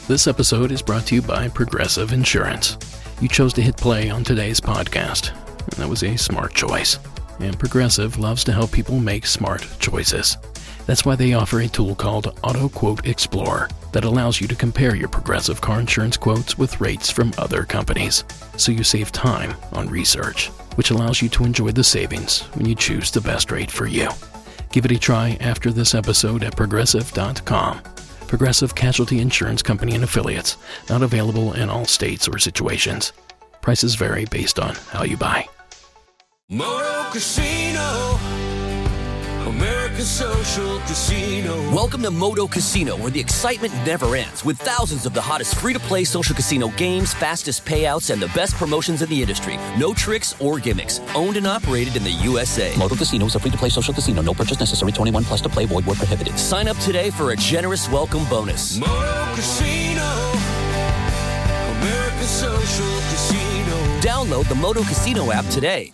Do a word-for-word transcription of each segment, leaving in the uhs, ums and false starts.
This episode is brought to you by Progressive Insurance. You chose to hit play on today's podcast, and that was a smart choice. And Progressive loves to help people make smart choices. That's why they offer a tool called Auto Quote Explorer that allows you to compare your Progressive car insurance quotes with rates from other companies, so you save time on research, which allows you to enjoy the savings when you choose the best rate for you. Give it a try after this episode at progressive dot com. Progressive Casualty Insurance Company and Affiliates. Not available in all states or situations. Prices vary based on how you buy. Moto Casino, American Social Casino. Welcome to Moto Casino, where the excitement never ends, with thousands of the hottest free-to-play social casino games, fastest payouts, and the best promotions in the industry. No tricks or gimmicks. Owned and operated in the U S A. Moto Casino is a free-to-play social casino. No purchase necessary. twenty-one plus to play. Void where prohibited. Sign up today for a generous welcome bonus. Moto Casino, American Social Casino. Download the Moto Casino app today.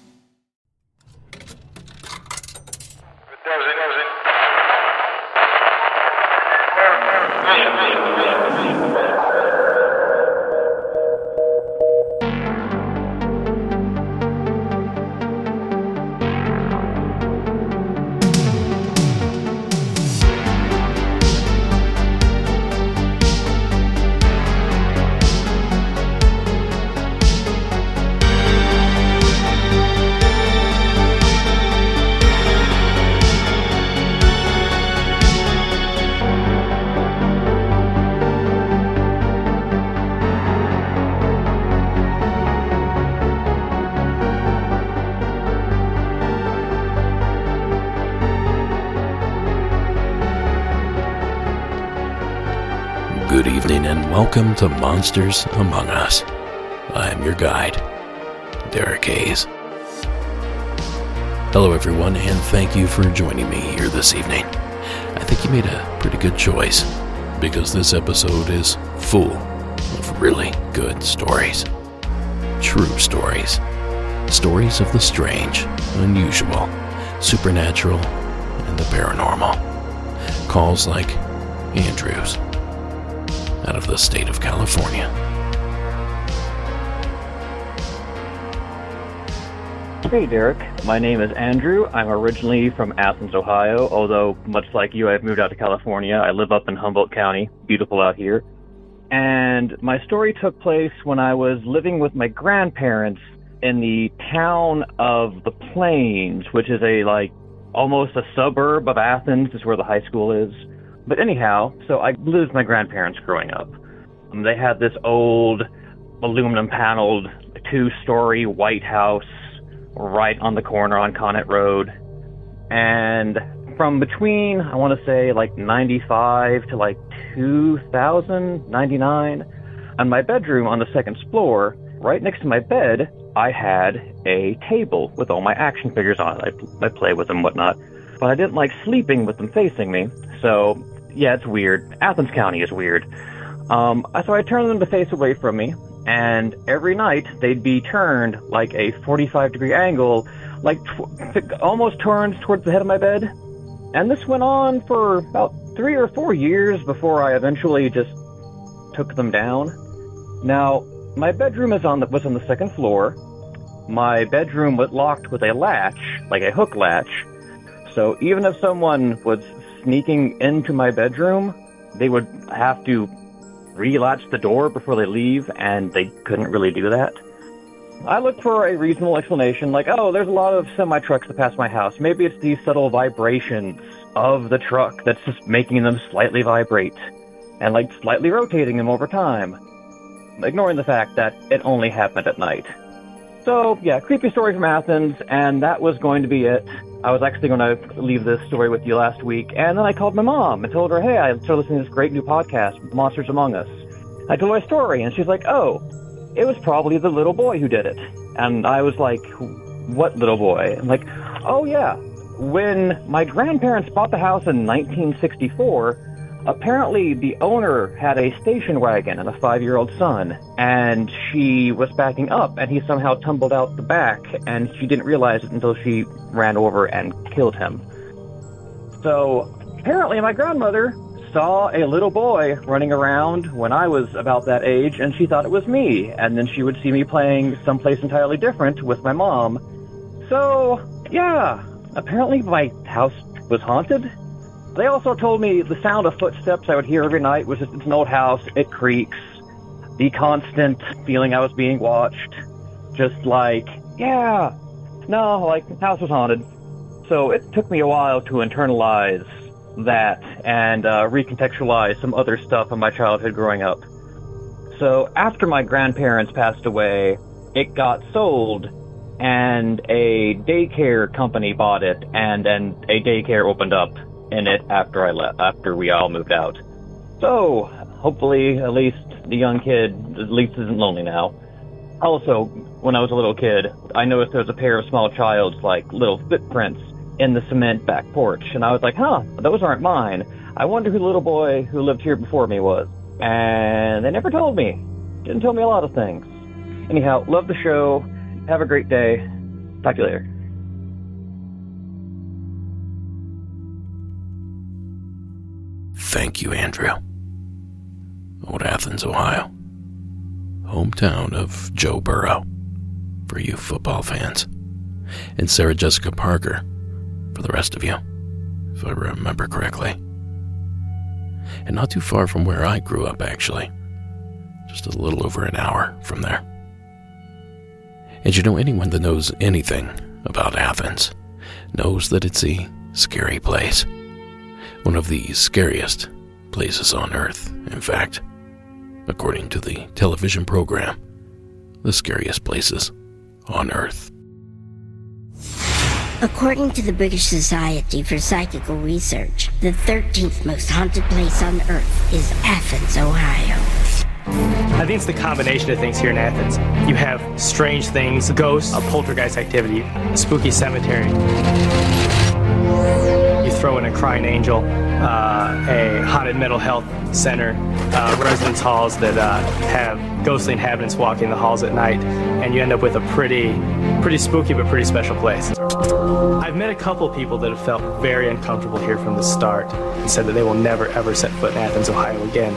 Good evening and welcome to Monsters Among Us. I'm your guide, Derek Hayes. Hello everyone, and thank you for joining me here this evening. I think you made a pretty good choice, because this episode is full of really good stories. True stories. Stories of the strange, unusual, supernatural, and the paranormal. Calls like Andrew's, out of the state of California. Hey Derek, my name is Andrew. I'm originally from Athens, Ohio, although much like you, I've moved out to California. I live up in Humboldt County, beautiful out here. And my story took place when I was living with my grandparents in the town of The Plains, which is a like almost a suburb of Athens, is where the high school is. But anyhow, so I lived with my grandparents growing up. Um, they had this old aluminum-paneled two-story white house right on the corner on Connet Road. And from between, I want to say, like ninety-five to like two thousand, ninety-nine, on my bedroom on the second floor, right next to my bed, I had a table with all my action figures on it. I, I play with them and whatnot. But I didn't like sleeping with them facing me, so yeah, it's weird. Athens County is weird. Um, so I turned them to face away from me, and every night they'd be turned like a forty-five degree angle, like tw- almost turned towards the head of my bed. And this went on for about three or four years before I eventually just took them down. Now, my bedroom is on the, was on the second floor. My bedroom was locked with a latch, like a hook latch. So even if someone was sneaking into my bedroom, they would have to relatch the door before they leave, and they couldn't really do that. I looked for a reasonable explanation, like, oh, there's a lot of semi-trucks that pass my house. Maybe it's these subtle vibrations of the truck that's just making them slightly vibrate, and like slightly rotating them over time, ignoring the fact that it only happened at night. So, yeah, creepy story from Athens, and that was going to be it. I was actually going to leave this story with you last week, and then I called my mom and told her, hey, I started listening to this great new podcast, Monsters Among Us. I told her my story, and she's like, oh, it was probably the little boy who did it. And I was like, what little boy? I'm like, oh, yeah. When my grandparents bought the house in nineteen sixty-four, apparently the owner had a station wagon and a five-year-old son, and she was backing up, and he somehow tumbled out the back, and she didn't realize it until she ran over and killed him. So apparently my grandmother saw a little boy running around when I was about that age, and she thought it was me. And then she would see me playing someplace entirely different with my mom. So, yeah, apparently my house was haunted. They also told me the sound of footsteps I would hear every night was just, it's an old house, it creaks. The constant feeling I was being watched. Just like, yeah, no, like, the house was haunted. So it took me a while to internalize that and uh, recontextualize some other stuff in my childhood growing up. So after my grandparents passed away, it got sold, and a daycare company bought it, and then a daycare opened up in it after I left, after we all moved out. So hopefully, at least the young kid at least isn't lonely now. Also, when I was a little kid, I noticed there was a pair of small child's like little footprints in the cement back porch, and I was like, huh, those aren't mine. I wonder who the little boy who lived here before me was. And they never told me. Didn't tell me a lot of things. Anyhow, love the show. Have a great day. Talk to you later. Thank you, Andrew. Old Athens, Ohio. Hometown of Joe Burrow, for you football fans. And Sarah Jessica Parker, for the rest of you, if I remember correctly. And not too far from where I grew up, actually. Just a little over an hour from there. And you know, anyone that knows anything about Athens knows that it's a scary place. One of the scariest places on Earth, in fact. According to the television program, the scariest places on Earth. According to the British Society for Psychical Research, the thirteenth most haunted place on Earth is Athens, Ohio. I think it's the combination of things here in Athens. You have strange things, ghosts, a poltergeist activity, a spooky cemetery. You throw in a crying angel, uh, a haunted mental health center, uh, residence halls that uh, have ghostly inhabitants walking the halls at night, and you end up with a pretty, pretty spooky but pretty special place. I've met a couple people that have felt very uncomfortable here from the start and said that they will never ever set foot in Athens, Ohio again.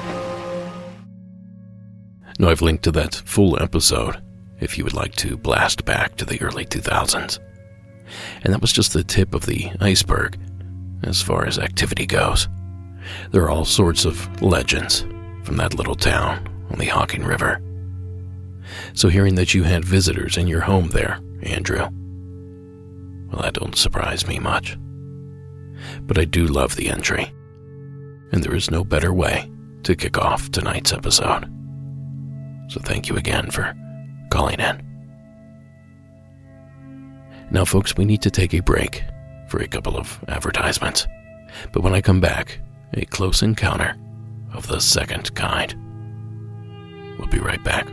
Now, I've linked to that full episode if you would like to blast back to the early two thousands. And that was just the tip of the iceberg as far as activity goes. There are all sorts of legends from that little town on the Hocking River. So hearing that you had visitors in your home there, Andrew, well, that don't surprise me much. But I do love the entry, and there is no better way to kick off tonight's episode. So thank you again for calling in. Now, folks, we need to take a break for a couple of advertisements. But when I come back, a close encounter of the second kind. We'll be right back.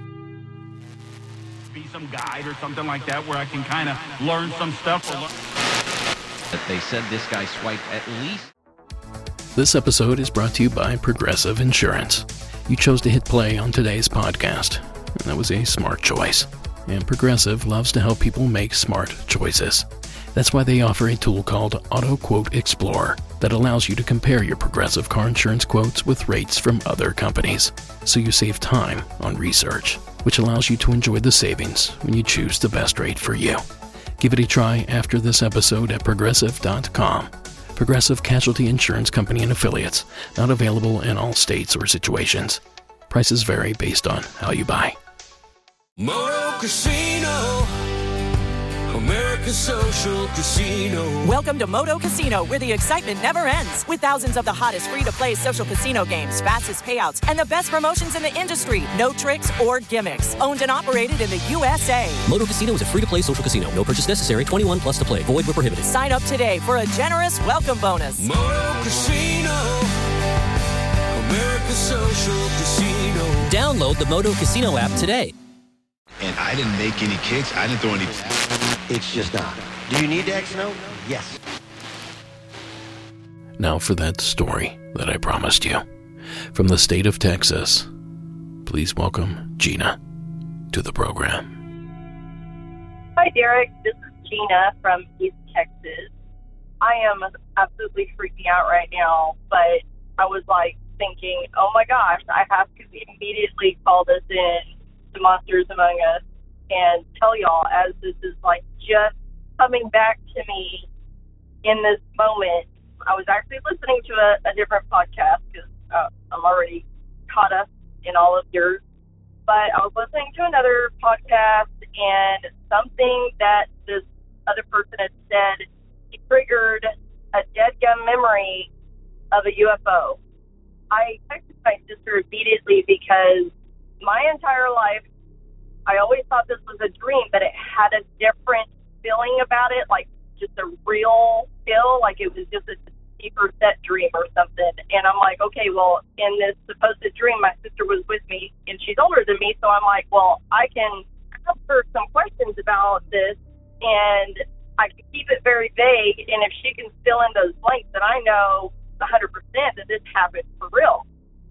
Be some guide or something like that where I can kind of learn some stuff. That they said this guy swiped at least. This episode is brought to you by Progressive Insurance. You chose to hit play on today's podcast, and that was a smart choice. And Progressive loves to help people make smart choices. That's why they offer a tool called Auto Quote Explorer that allows you to compare your Progressive car insurance quotes with rates from other companies, so you save time on research, which allows you to enjoy the savings when you choose the best rate for you. Give it a try after this episode at progressive dot com. Progressive Casualty Insurance Company and Affiliates, not available in all states or situations. Prices vary based on how you buy. Moto Casino, America's social casino. Welcome to Moto Casino, where the excitement never ends. With thousands of the hottest free-to-play social casino games, fastest payouts, and the best promotions in the industry. No tricks or gimmicks. Owned and operated in the U S A. Moto Casino is a free-to-play social casino. No purchase necessary. twenty-one plus to play. Void where prohibited. Sign up today for a generous welcome bonus. Moto Casino, America's social casino. Download the Moto Casino app today. And I didn't make any kicks. I didn't throw any... It's just not. Do you need the X note? Yes. Now for that story that I promised you. From the state of Texas, please welcome Gina to the program. Hi, Derek. This is Gina from East Texas. I am absolutely freaking out right now, but I was like thinking, oh my gosh, I have to immediately call this in to Monsters Among Us and tell y'all, as this is like just coming back to me in this moment. I was actually listening to a, a different podcast because uh, I'm already caught up in all of yours. But I was listening to another podcast, and something that this other person had said triggered a dead-gum memory of a U F O. I texted my sister immediately because my entire life, I always thought this was a dream, but it had a different feeling about it, like just a real feel, like it was just a deeper set dream or something. And I'm like, okay, well, in this supposed dream, my sister was with me, and she's older than me, so I'm like, well, I can ask her some questions about this, and I can keep it very vague, and if she can fill in those blanks, then I know one hundred percent that this happened for real.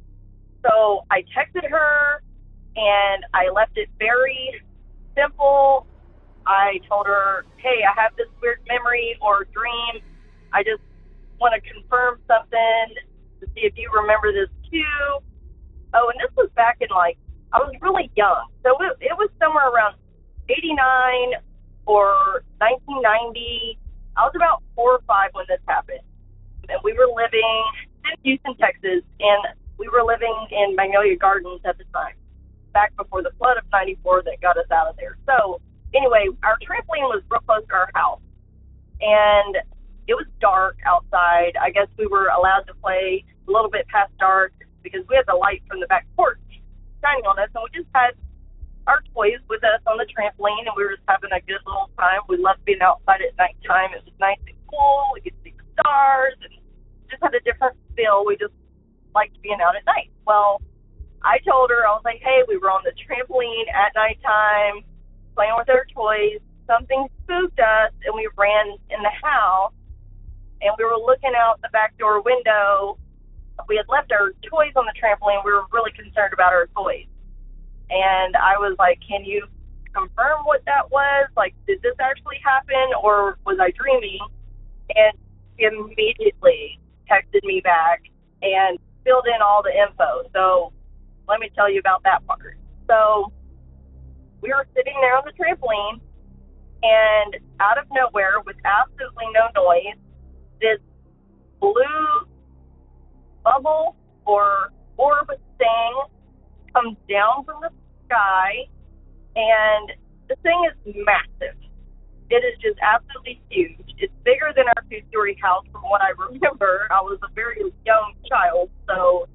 So I texted her, and I left it very simple. I told her, hey, I have this weird memory or dream. I just want to confirm something to see if you remember this too. Oh, and this was back in, like, I was really young. So it, it was somewhere around eighty-nine or nineteen ninety. I was about four or five when this happened. And we were living in Houston, Texas, and we were living in Magnolia Gardens at the time, back before the flood of ninety-four that got us out of there. So anyway, our trampoline was real close to our house, and it was dark outside. I guess we were allowed to play a little bit past dark because we had the light from the back porch shining on us, and we just had our toys with us on the trampoline, and we were just having a good little time. We loved being outside at nighttime. It was nice and cool. We could see the stars, and just had a different feel. We just liked being out at night. Well, I told her, I was like, hey, we were on the trampoline at nighttime, playing with our toys. Something spooked us, and we ran in the house, and we were looking out the back door window. We had left our toys on the trampoline. We were really concerned about our toys. And I was like, can you confirm what that was? Like, did this actually happen, or was I dreaming? And she immediately texted me back and filled in all the info. So let me tell you about that part. So we were sitting there on the trampoline, and out of nowhere, with absolutely no noise, this blue bubble or orb thing comes down from the sky, and the thing is massive. It is just absolutely huge. It's bigger than our two-story house from what I remember. I was a very young child, so,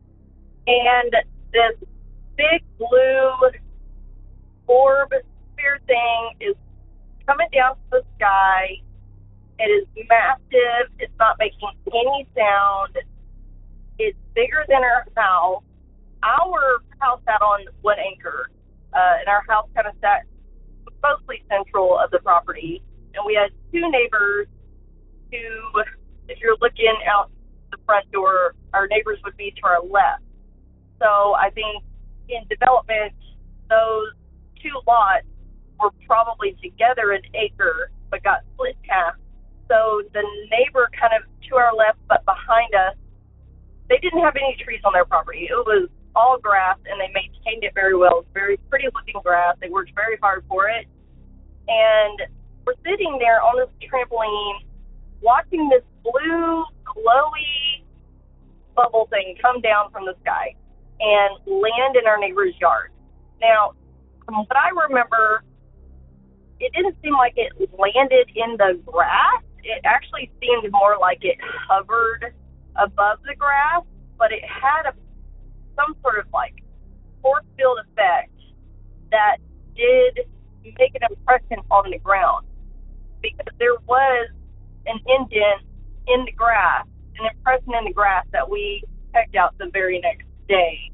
and this big blue orb sphere thing is coming down from the sky. It is massive. It's not making any sound. It's bigger than our house. Our house sat on one acre, uh, and our house kind of sat mostly central of the property. And we had two neighbors who, if you're looking out the front door, our neighbors would be to our left. So I think in development, those two lots were probably together an acre, but got split in half. So the neighbor kind of to our left, but behind us, they didn't have any trees on their property. It was all grass, and they maintained it very well. It was very pretty looking grass. They worked very hard for it. And we're sitting there on this trampoline watching this blue, glowy bubble thing come down from the sky and land in our neighbor's yard. Now, from what I remember, it didn't seem like it landed in the grass. It actually seemed more like it hovered above the grass, but it had a some sort of like force field effect that did make an impression on the ground, because there was an indent in the grass, an impression in the grass that we checked out the very next day.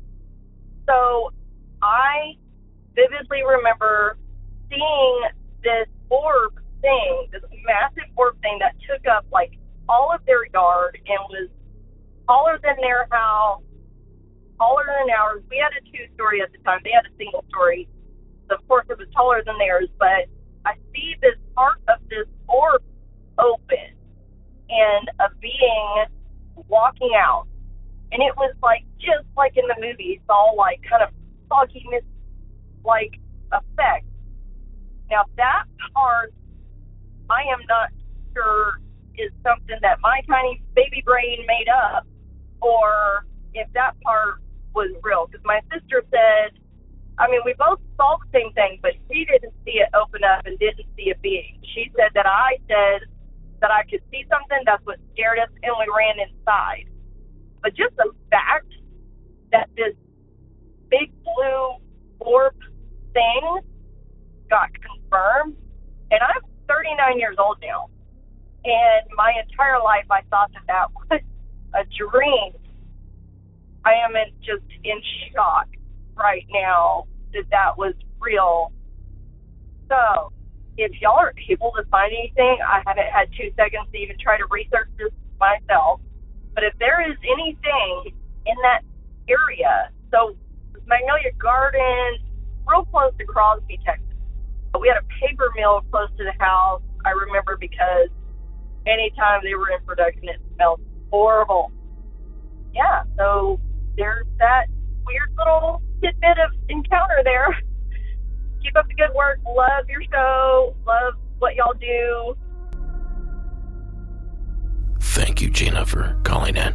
So I vividly remember seeing this orb thing, this massive orb thing that took up like all of their yard and was taller than their house, taller than ours. We had a two-story at the time. They had a single story. So, of course, it was taller than theirs. But I see this part of this orb open, and a being walking out, and it was like just like in the movies, all like kind of fogginess, like effect. Now that part, I am not sure is something that my tiny baby brain made up, or if that part was real. Because my sister said, I mean, we both saw the same thing, but she didn't see it open up and didn't see a being. She said that I said that I could see something. That's what scared us, and we ran inside. But just the fact that this big blue orb thing got confirmed, and I'm thirty-nine years old now, and my entire life I thought that that was a dream. I am in, just in shock right now that that was real. So, if y'all are able to find anything, I haven't had two seconds to even try to research this myself, but if there is anything in that area, so Magnolia Gardens, real close to Crosby, Texas. We had a paper mill close to the house, I remember, because anytime they were in production, it smelled horrible. Yeah, so there's that weird little tidbit of encounter there. Keep up the good work. Love your show. Love what y'all do. Thank you, Gina, for calling in.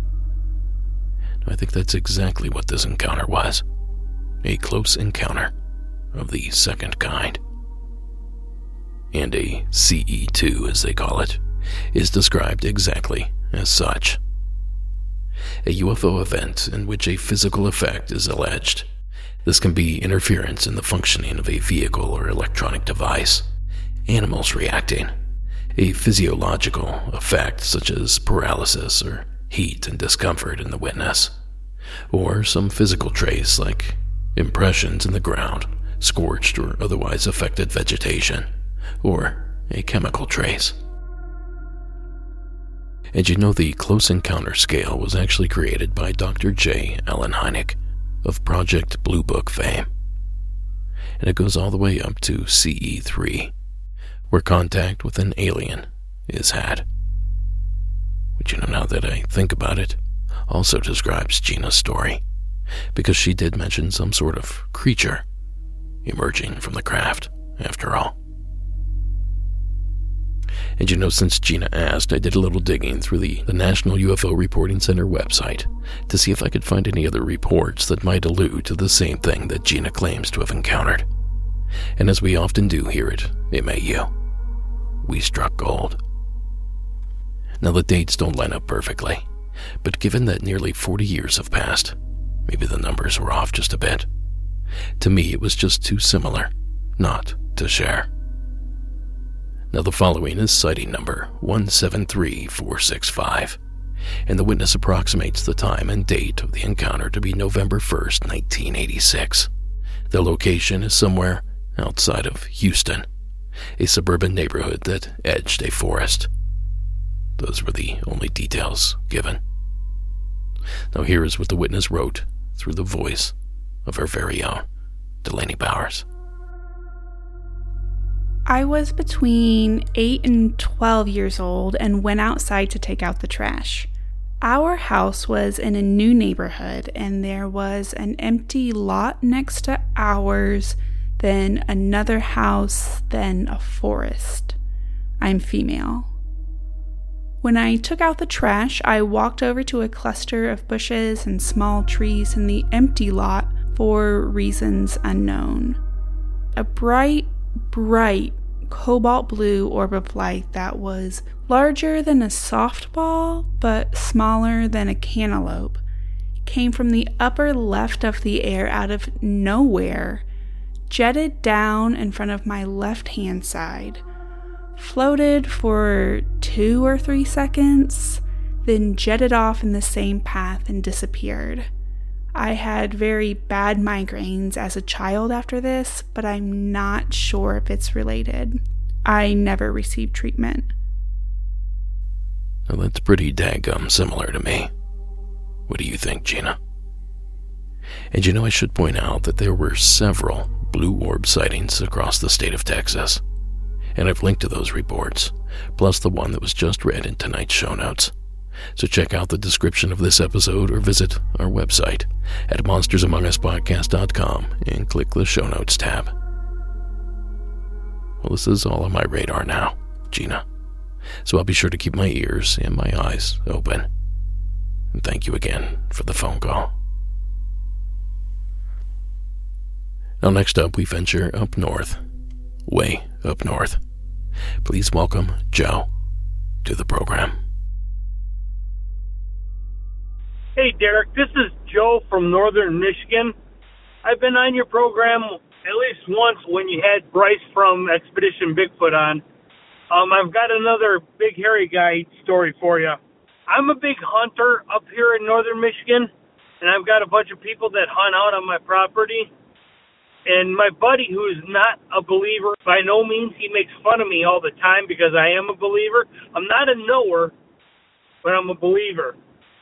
I think that's exactly what this encounter was. A close encounter of the second kind. And a C E two, as they call it, is described exactly as such. A U F O event in which a physical effect is alleged. This can be interference in the functioning of a vehicle or electronic device, animals reacting, a physiological effect such as paralysis or heat and discomfort in the witness, or some physical trace like impressions in the ground, scorched or otherwise affected vegetation, or a chemical trace. And you know, the close encounter scale was actually created by Doctor J. Allen Hynek of Project Blue Book fame. And it goes all the way up to C E three, where contact with an alien is had. Which, you know, now that I think about it, also describes Gina's story, because she did mention some sort of creature emerging from the craft, after all. And you know, since Gina asked, I did a little digging through the, the National U F O Reporting Center website to see if I could find any other reports that might allude to the same thing that Gina claims to have encountered. And as we often do here at M A U, we struck gold. Now, the dates don't line up perfectly, but given that nearly forty years have passed, maybe the numbers were off just a bit. To me, it was just too similar not to share. Now, the following is sighting number one seven three four six five, and the witness approximates the time and date of the encounter to be November first, nineteen eighty-six. The location is somewhere outside of Houston, a suburban neighborhood that edged a forest. Those were the only details given. Now, here is what the witness wrote through the voice of her very own Delaney Bowers. I was between eight and twelve years old and went outside to take out the trash. Our house was in a new neighborhood, and there was an empty lot next to ours, then another house, then a forest. I'm female. When I took out the trash, I walked over to a cluster of bushes and small trees in the empty lot for reasons unknown. A bright, bright cobalt blue orb of light that was larger than a softball but smaller than a cantaloupe came from the upper left of the air out of nowhere, jetted down in front of my left hand side, floated for two or three seconds, then jetted off in the same path and disappeared. I had very bad migraines as a child after this, but I'm not sure if it's related. I never received treatment. Well, that's pretty daggum similar to me. What do you think, Gina? And you know, I should point out that there were several blue orb sightings across the state of Texas, and I've linked to those reports, plus the one that was just read in tonight's show notes, So check out the description of this episode or visit our website at monsters among us podcast dot com and click the show notes tab. Well, this is all on my radar now, Gina. So I'll be sure to keep my ears and my eyes open. And thank you again for the phone call. Now next up, we venture up north. Way up north. Please welcome Joe to the program. Hey, Derek, this is Joe from northern Michigan. I've been on your program at least once when you had Bryce from Expedition Bigfoot on. Um, I've got another big hairy guy story for you. I'm a big hunter up here in northern Michigan, and I've got a bunch of people that hunt out on my property. And my buddy, who is not a believer, by no means, he makes fun of me all the time because I am a believer. I'm not a knower, but I'm a believer.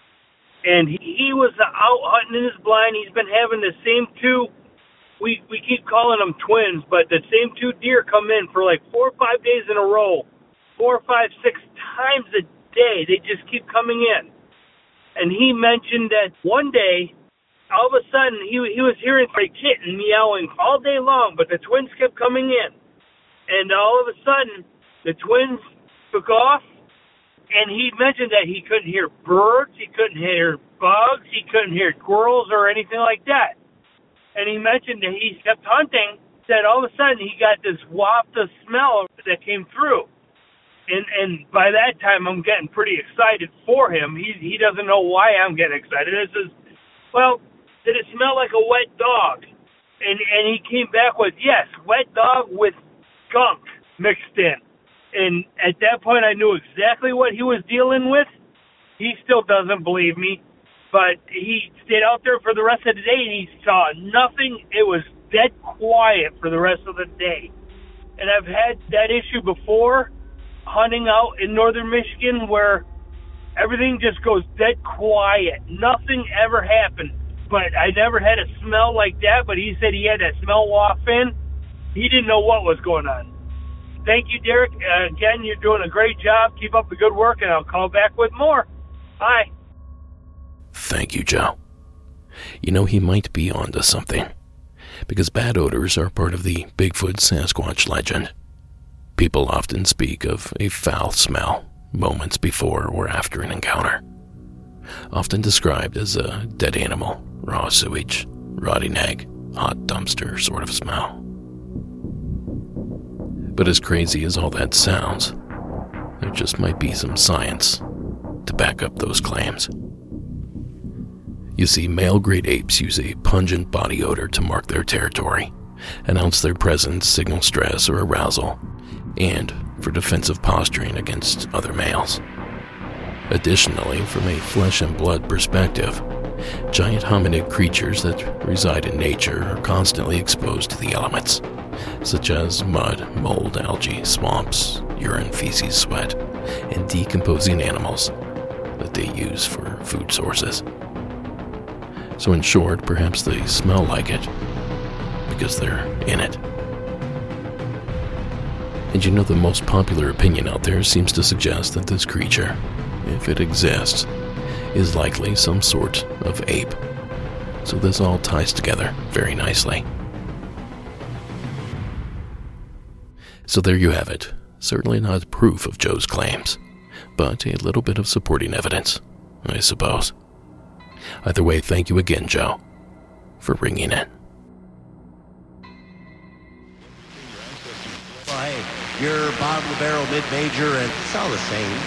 And he, he was out hunting in his blind. He's been having the same two, we, we keep calling them twins, but the same two deer come in for like four or five days in a row. Four, five, six times a day. They just keep coming in. And he mentioned that one day, all of a sudden, he he was hearing a kitten meowing all day long, but the twins kept coming in. And all of a sudden, the twins took off, and he mentioned that he couldn't hear birds, he couldn't hear bugs, he couldn't hear squirrels or anything like that. And he mentioned that he kept hunting, that all of a sudden he got this waft of smell that came through. And and by that time, I'm getting pretty excited for him. He, he doesn't know why I'm getting excited. It says, well, did it smell like a wet dog? And and he came back with, yes, wet dog with skunk mixed in. And at that point, I knew exactly what he was dealing with. He still doesn't believe me, but he stayed out there for the rest of the day, and he saw nothing. It was dead quiet for the rest of the day. And I've had that issue before, hunting out in northern Michigan, where everything just goes dead quiet. Nothing ever happened. But I never had a smell like that, but he said he had that smell waft in. He didn't know what was going on. Thank you, Derek. Uh, again, you're doing a great job. Keep up the good work, and I'll call back with more. Bye. Thank you, Joe. You know, he might be onto something, because bad odors are part of the Bigfoot Sasquatch legend. People often speak of a foul smell moments before or after an encounter, often described as a dead animal, raw sewage, rotting egg, hot dumpster sort of smell. But as crazy as all that sounds, there just might be some science to back up those claims. You see, male great apes use a pungent body odor to mark their territory, announce their presence, signal stress or arousal, and for defensive posturing against other males. Additionally, from a flesh and blood perspective, giant hominid creatures that reside in nature are constantly exposed to the elements, such as mud, mold, algae, swamps, urine, feces, sweat, and decomposing animals that they use for food sources. So in short, perhaps they smell like it because they're in it. And you know, the most popular opinion out there seems to suggest that this creature, if it exists, is likely some sort of ape. So this all ties together very nicely. So there you have it. Certainly not proof of Joe's claims, but a little bit of supporting evidence, I suppose. Either way, thank you again, Joe, for ringing in. Well, hey, you're bottom of the barrel, mid-major, and it's all the same.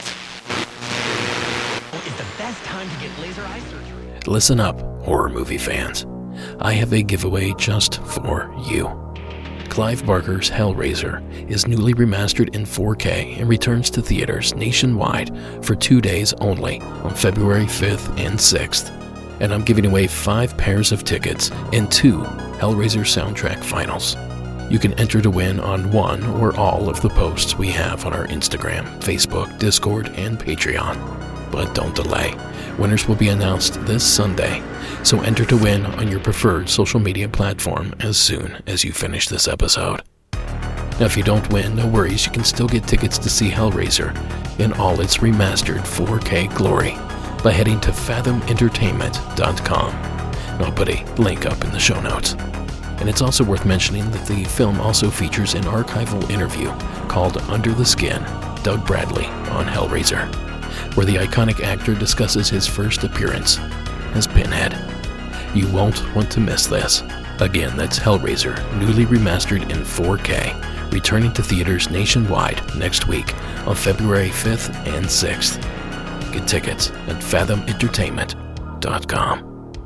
It's the best time to get laser eye surgery. Listen up, horror movie fans. I have a giveaway just for you. Clive Barker's Hellraiser is newly remastered in four K and returns to theaters nationwide for two days only on February fifth and sixth. And I'm giving away five pairs of tickets and two Hellraiser soundtrack finals. You can enter to win on one or all of the posts we have on our Instagram, Facebook, Discord, and Patreon. But don't delay. Winners will be announced this Sunday, so enter to win on your preferred social media platform as soon as you finish this episode. Now, if you don't win, no worries, you can still get tickets to see Hellraiser in all its remastered four K glory by heading to fathom entertainment dot com. I'll put a link up in the show notes. And it's also worth mentioning that the film also features an archival interview called Under the Skin, Doug Bradley on Hellraiser, where the iconic actor discusses his first appearance as Pinhead. You won't want to miss this. Again, that's Hellraiser, newly remastered in four K, returning to theaters nationwide next week on February fifth and sixth. Get tickets at fathom entertainment dot com.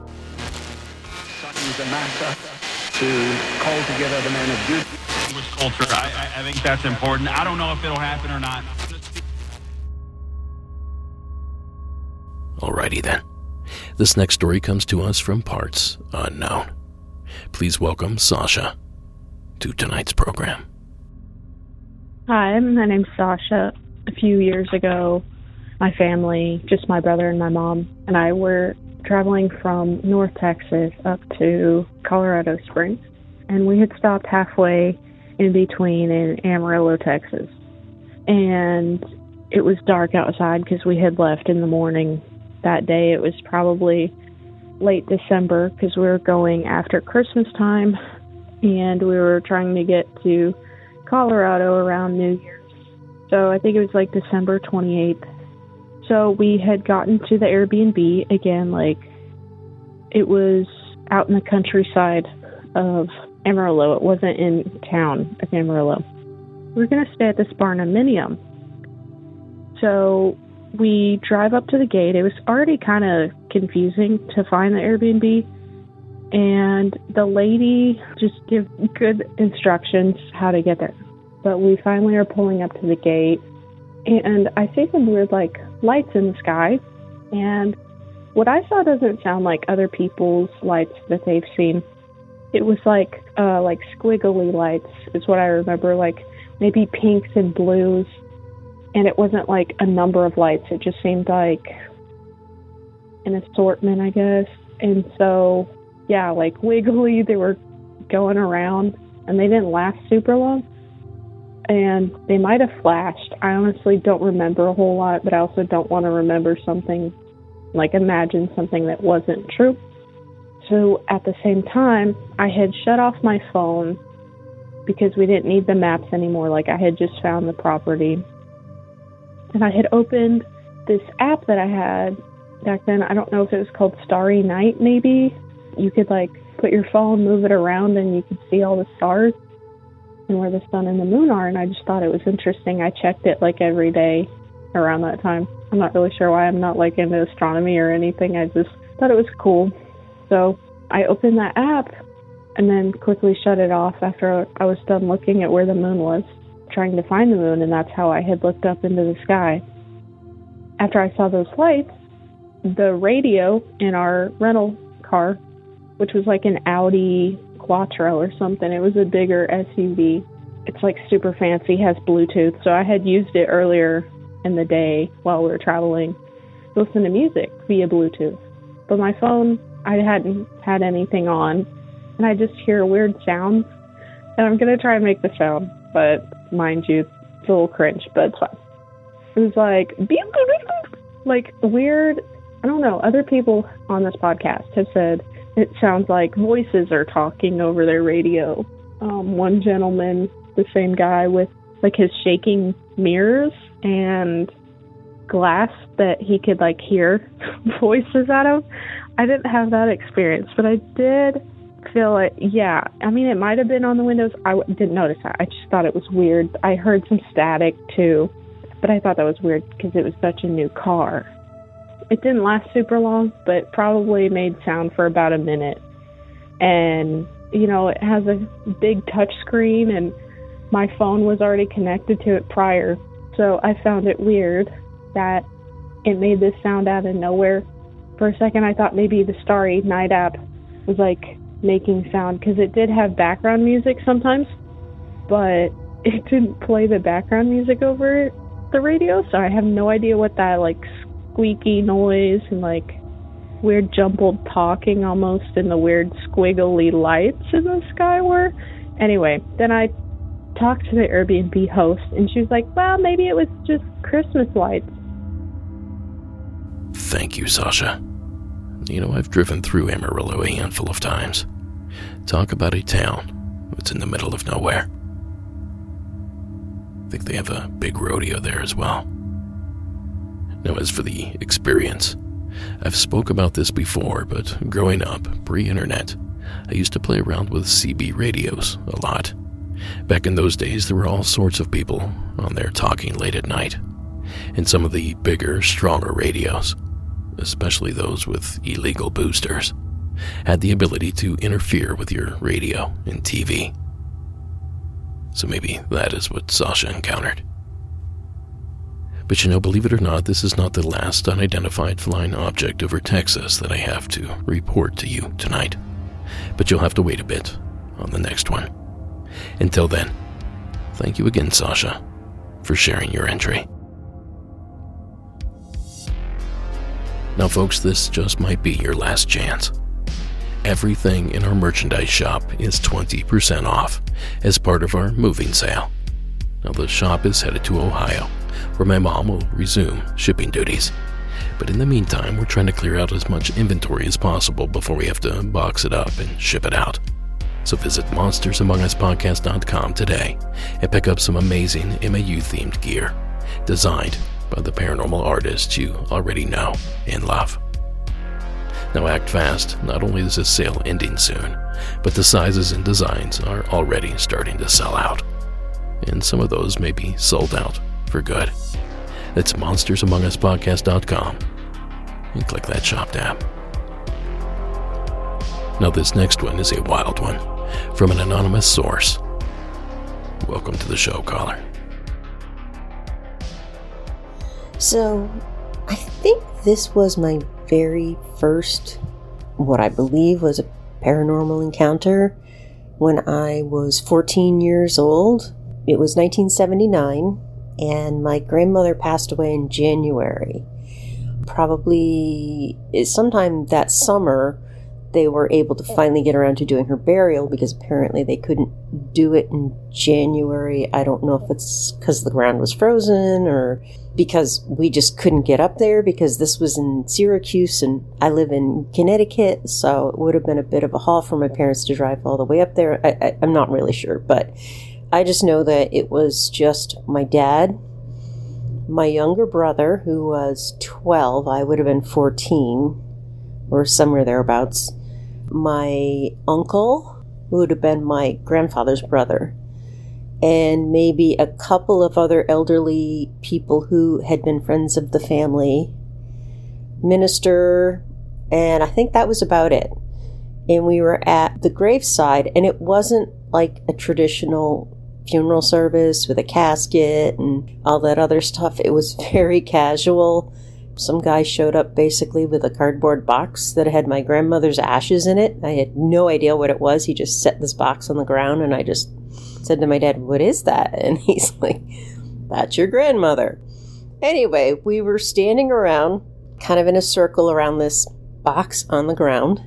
The matter to call together the men of good with culture. I, I, I think that's important. I don't know if it'll happen or not. Alrighty then. This next story comes to us from parts unknown. Please welcome Sasha to tonight's program. Hi, my name's Sasha. A few years ago, my family, just my brother and my mom, and I were traveling from North Texas up to Colorado Springs, and we had stopped halfway in between in Amarillo, Texas. And it was dark outside because we had left in the morning that day. It was probably late December because we were going after Christmas time, and we were trying to get to Colorado around New Year's. So I think it was like December twenty-eighth. So we had gotten to the Airbnb again, like it was out in the countryside of Amarillo. It wasn't in town of Amarillo. We were going to stay at this barnuminium. So we drive up to the gate. It was already kind of confusing to find the Airbnb. And the lady just gave good instructions how to get there. But we finally are pulling up to the gate. And I see some weird, like, lights in the sky. And what I saw doesn't sound like other people's lights that they've seen. It was like, uh, like squiggly lights is what I remember, like maybe pinks and blues. And it wasn't like a number of lights. It just seemed like an assortment, I guess. And so, yeah, like wiggly, they were going around. And they didn't last super long. And they might have flashed. I honestly don't remember a whole lot, but I also don't want to remember something, like imagine something that wasn't true. So at the same time, I had shut off my phone because we didn't need the maps anymore. Like I had just found the property. And I had opened this app that I had back then. I don't know if it was called Starry Night, maybe. You could like put your phone, move it around, and you could see all the stars and where the sun and the moon are, and I just thought it was interesting. I checked it like every day around that time. I'm not really sure why. I'm not like into astronomy or anything. I just thought it was cool. So I opened that app and then quickly shut it off after I was done looking at where the moon was, trying to find the moon, and that's how I had looked up into the sky. After I saw those lights, the radio in our rental car, which was like an Audi Quattro or something. It was a bigger S U V. It's like super fancy, has Bluetooth. So I had used it earlier in the day while we were traveling to listen to music via Bluetooth. But my phone, I hadn't had anything on, and I just hear weird sounds. And I'm going to try and make the sound, but mind you, it's a little cringe, but it's fine. It was like, like weird, I don't know, other people on this podcast have said it sounds like voices are talking over their radio. Um, one gentleman, the same guy with like his shaking mirrors and glass that he could like hear voices out of. I didn't have that experience, but I did feel like, yeah, I mean, it might have been on the windows. I w- didn't notice that. I just thought it was weird. I heard some static too, but I thought that was weird because it was such a new car. It didn't last super long, but probably made sound for about a minute. And, you know, it has a big touch screen, and my phone was already connected to it prior. So I found it weird that it made this sound out of nowhere. For a second, I thought maybe the Starry Night app was, like, making sound, because it did have background music sometimes, but it didn't play the background music over the radio, so I have no idea what that, like, squeaky noise and like weird jumbled talking almost and the weird squiggly lights in the sky were. Anyway, then I talked to the Airbnb host, and she was like, well, maybe it was just Christmas lights. Thank you, Sasha. You know, I've driven through Amarillo a handful of times. Talk about a town that's in the middle of nowhere. I think they have a big rodeo there as well. Now, as for the experience, I've spoke about this before, but growing up, pre-internet, I used to play around with C B radios a lot. Back in those days, there were all sorts of people on there talking late at night. And some of the bigger, stronger radios, especially those with illegal boosters, had the ability to interfere with your radio and T V. So maybe that is what Sasha encountered. But you know, believe it or not, this is not the last unidentified flying object over Texas that I have to report to you tonight. But you'll have to wait a bit on the next one. Until then, thank you again, Sasha, for sharing your entry. Now, folks, this just might be your last chance. Everything in our merchandise shop is twenty percent off as part of our moving sale. Now, the shop is headed to Ohio, where my mom will resume shipping duties. But in the meantime, we're trying to clear out as much inventory as possible before we have to box it up and ship it out. So visit monsters among us podcast dot com today and pick up some amazing M A U-themed gear designed by the paranormal artists you already know and love. Now act fast, not only is this sale ending soon, but the sizes and designs are already starting to sell out. And some of those may be sold out for good. That's monsters among us podcast dot com and click that shop tab. Now this next one is a wild one from an anonymous source. Welcome to the show, caller. So, I think this was my very first, what I believe was a paranormal encounter when I was fourteen years old. It was nineteen seventy-nine, and my grandmother passed away in January. Probably sometime that summer, they were able to finally get around to doing her burial because apparently they couldn't do it in January. I don't know if it's because the ground was frozen or because we just couldn't get up there because this was in Syracuse and I live in Connecticut, so it would have been a bit of a haul for my parents to drive all the way up there. I, I, I'm not really sure, but I just know that it was just my dad, my younger brother, who was twelve, I would have been fourteen, or somewhere thereabouts, my uncle, who would have been my grandfather's brother, and maybe a couple of other elderly people who had been friends of the family, minister, and I think that was about it. And we were at the graveside, and it wasn't like a traditional funeral service with a casket and all that other stuff. It was very casual. Some guy showed up basically with a cardboard box that had my grandmother's ashes in it. I had no idea what it was. He just set this box on the ground, and I just said to my dad, "What is that?" And he's like, "That's your grandmother." Anyway, we were standing around, kind of in a circle around this box on the ground,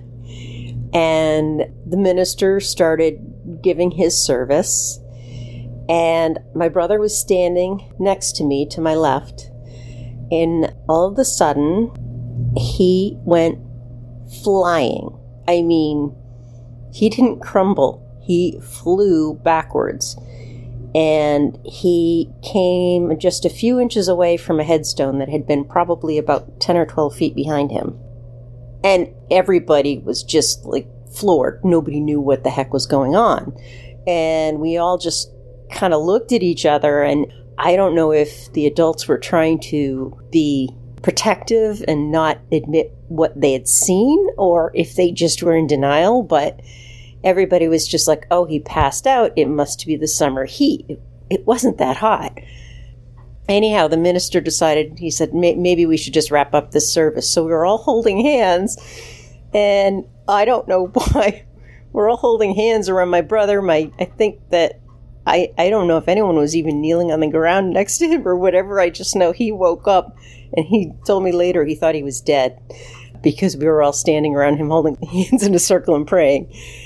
and the minister started giving his service, and my brother was standing next to me, to my left. And all of a sudden, he went flying. I mean, he didn't crumble. He flew backwards. And he came just a few inches away from a headstone that had been probably about ten or twelve feet behind him. And everybody was just like floored. Nobody knew what the heck was going on. And we all just kind of looked at each other, and I don't know if the adults were trying to be protective and not admit what they had seen, or if they just were in denial, but everybody was just like, "Oh, he passed out. It must be the summer heat." It, it wasn't that hot. Anyhow, the minister decided, he said, maybe we should just wrap up this service. So we were all holding hands, and I don't know why we're all holding hands around my brother. My, I think that I, I don't know if anyone was even kneeling on the ground next to him or whatever. I just know he woke up, and he told me later he thought he was dead because we were all standing around him holding hands in a circle and praying.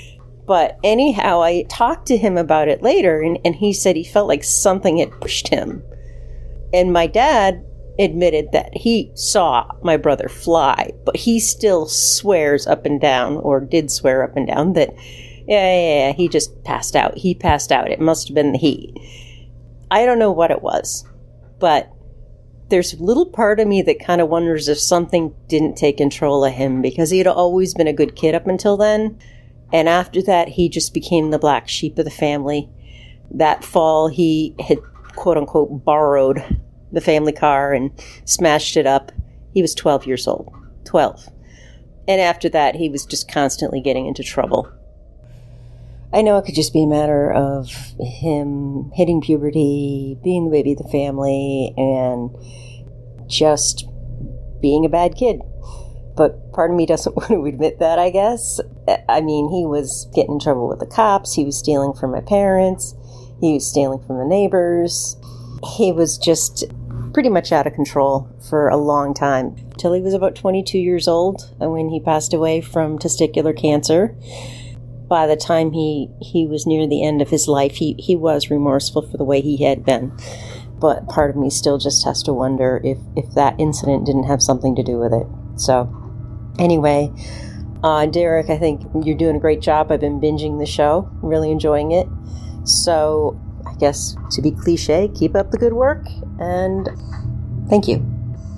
But anyhow, I talked to him about it later, and, and he said he felt like something had pushed him. And my dad admitted that he saw my brother fly, but he still swears up and down, or did swear up and down, that, yeah, yeah, yeah, he just passed out. He passed out. It must have been the heat. I don't know what it was, but there's a little part of me that kind of wonders if something didn't take control of him, because he had always been a good kid up until then. And after that, he just became the black sheep of the family. That fall, he had, quote unquote, borrowed the family car and smashed it up. He was twelve years old. twelve. And after that, he was just constantly getting into trouble. I know it could just be a matter of him hitting puberty, being the baby of the family, and just being a bad kid. But part of me doesn't want to admit that, I guess. I mean, he was getting in trouble with the cops. He was stealing from my parents. He was stealing from the neighbors. He was just pretty much out of control for a long time, till he was about twenty-two years old, and when he passed away from testicular cancer. By the time he, he was near the end of his life, he, he was remorseful for the way he had been. But part of me still just has to wonder if, if that incident didn't have something to do with it. So, anyway, uh, Derek, I think you're doing a great job. I've been binging the show, really enjoying it. So, I guess, to be cliche, keep up the good work, and thank you.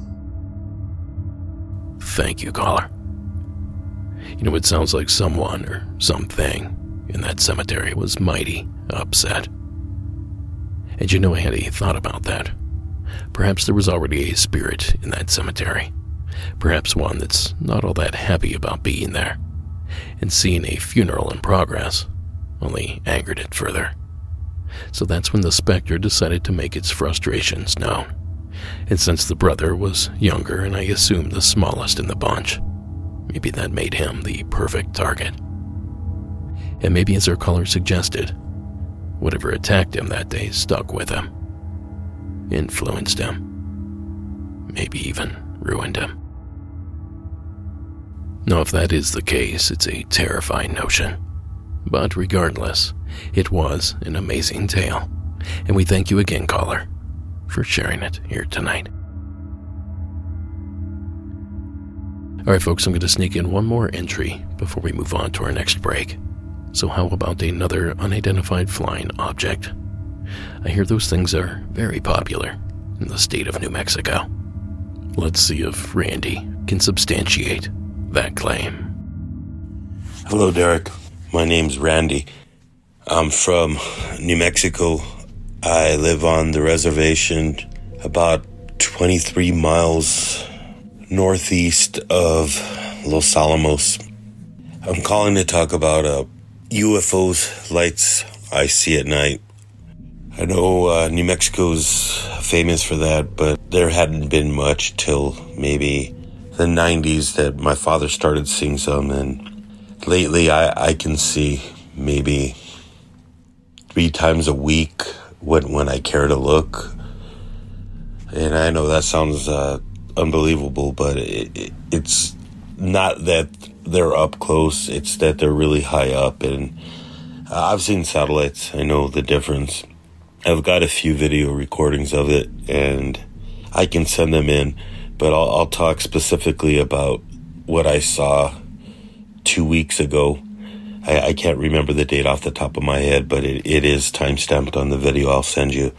Thank you, caller. You know, it sounds like someone or something in that cemetery was mighty upset. And you know, I had a thought about that. Perhaps there was already a spirit in that cemetery. Perhaps one that's not all that happy about being there. And seeing a funeral in progress only angered it further. So that's when the specter decided to make its frustrations known. And since the brother was younger and I assumed the smallest in the bunch, maybe that made him the perfect target. And maybe, as our caller suggested, whatever attacked him that day stuck with him, influenced him, maybe even ruined him. Now, if that is the case, it's a terrifying notion. But regardless, it was an amazing tale. And we thank you again, caller, for sharing it here tonight. All right, folks, I'm going to sneak in one more entry before we move on to our next break. So how about another unidentified flying object? I hear those things are very popular in the state of New Mexico. Let's see if Randy can substantiate that claim. Hello, Derek. My name's Randy. I'm from New Mexico. I live on the reservation about twenty-three miles northeast of Los Alamos. I'm calling to talk about uh, U F Os, lights I see at night. I know uh, New Mexico's famous for that, but there hadn't been much till maybe the nineties that my father started seeing some, and lately I, I can see maybe three times a week when, when I care to look. And I know that sounds uh, unbelievable, but it, it, it's not that they're up close, it's that they're really high up. And uh, I've seen satellites, I know the difference. I've got a few video recordings of it, and I can send them in, but I'll, I'll talk specifically about what I saw two weeks ago. I, I can't remember the date off the top of my head, but it, it is time-stamped on the video I'll send you.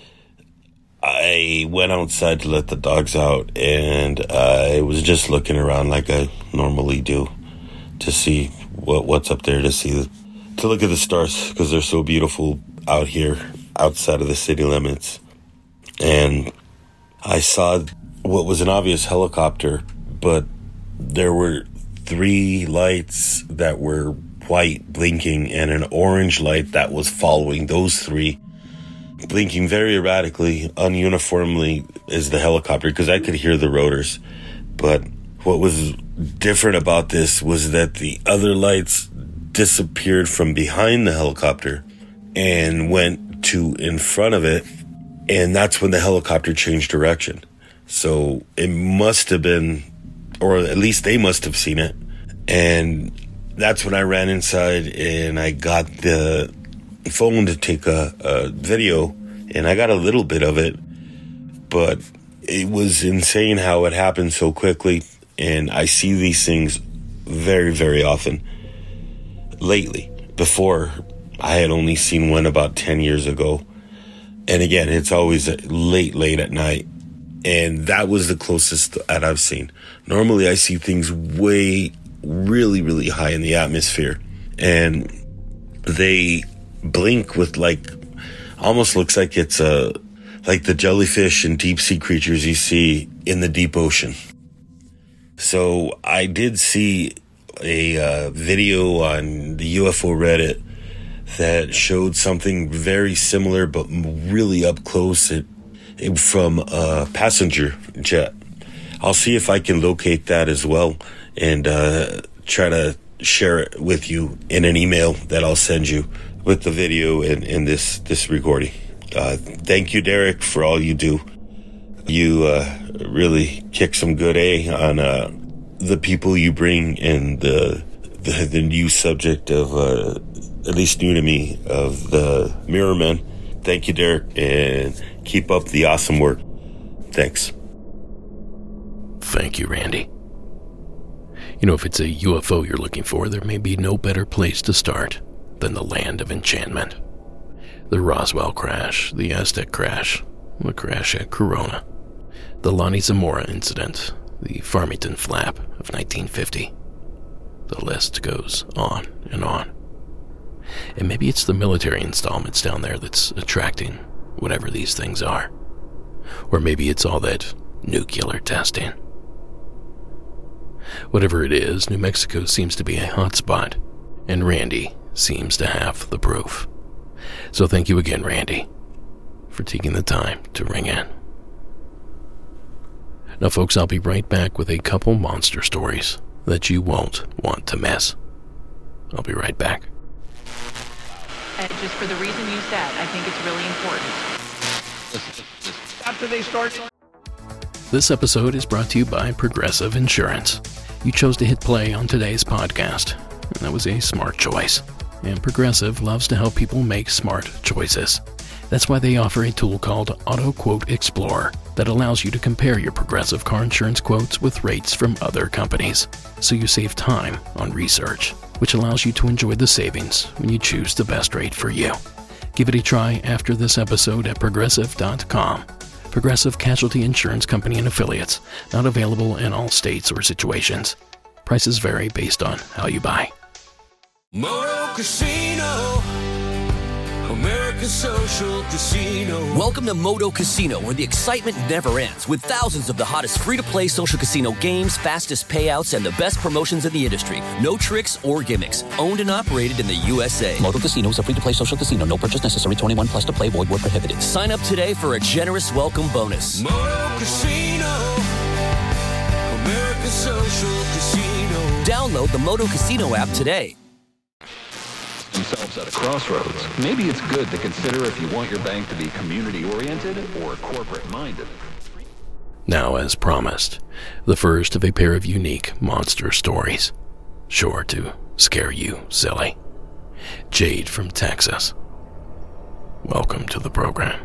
I went outside to let the dogs out, and I was just looking around like I normally do to see what what's up there, to see the, to look at the stars, because they're so beautiful out here outside of the city limits. And I saw what was an obvious helicopter, but there were three lights that were white blinking and an orange light that was following those three, blinking very erratically, ununiformly as the helicopter, because I could hear the rotors. But what was different about this was that the other lights disappeared from behind the helicopter and went to in front of it, and that's when the helicopter changed direction. So it must have been, or at least they must have seen it, and that's when I ran inside and I got the phone to take a, a video, and I got a little bit of it, but it was insane how it happened so quickly. And I see these things very, very often lately. Before, I had only seen one about ten years ago. And again, it's always late, late at night. And that was the closest that I've seen. Normally, I see things way, really, really high in the atmosphere. And they blink with like, almost looks like it's a, like the jellyfish and deep sea creatures you see in the deep ocean. So I did see a uh, video on the U F O Reddit that showed something very similar, but really up close. It, it from a passenger jet. I'll see if I can locate that as well and uh, try to share it with you in an email that I'll send you with the video and, and this this recording. Uh, thank you, Derek, for all you do. You uh, really kick some good A on uh, the people you bring and the, the the new subject of, uh, at least new to me, of the Mirror Men. Thank you, Derek, and keep up the awesome work. Thanks. Thank you, Randy. You know, if it's a U F O you're looking for, there may be no better place to start than the land of enchantment. The Roswell crash, the Aztec crash, the crash at Corona, the Lonnie Zamora incident, the Farmington flap of nineteen fifty. The list goes on and on. And maybe it's the military installments down there that's attracting whatever these things are. Or maybe it's all that nuclear testing. Whatever it is, New Mexico seems to be a hot spot, and Randy seems to have the proof. So thank you again, Randy, for taking the time to ring in. Now, folks, I'll be right back with a couple monster stories that you won't want to miss. I'll be right back. And just for the reason you said, I think it's really important. After they start... This episode is brought to you by Progressive Insurance. You chose to hit play on today's podcast, and that was a smart choice. And Progressive loves to help people make smart choices. That's why they offer a tool called Auto Quote Explorer that allows you to compare your Progressive car insurance quotes with rates from other companies, so you save time on research, which allows you to enjoy the savings when you choose the best rate for you. Give it a try after this episode at progressive dot com. Progressive Casualty Insurance Company and Affiliates. Not available in all states or situations. Prices vary based on how you buy. Moto Casino, American Social Casino. Welcome to Moto Casino, where the excitement never ends, with thousands of the hottest free-to-play social casino games, fastest payouts, and the best promotions in the industry. No tricks or gimmicks. Owned and operated in the U S A. Moto Casino is a free-to-play social casino. No purchase necessary. twenty-one plus to play. Void where prohibited. Sign up today for a generous welcome bonus. Moto Casino, American Social Casino. Download the Moto Casino app today. Themselves at a crossroads. Maybe it's good to consider if you want your bank to be community-oriented or corporate-minded. Now, as promised, the first of a pair of unique monster stories. Sure to scare you silly. Jade from Texas. Welcome to the program.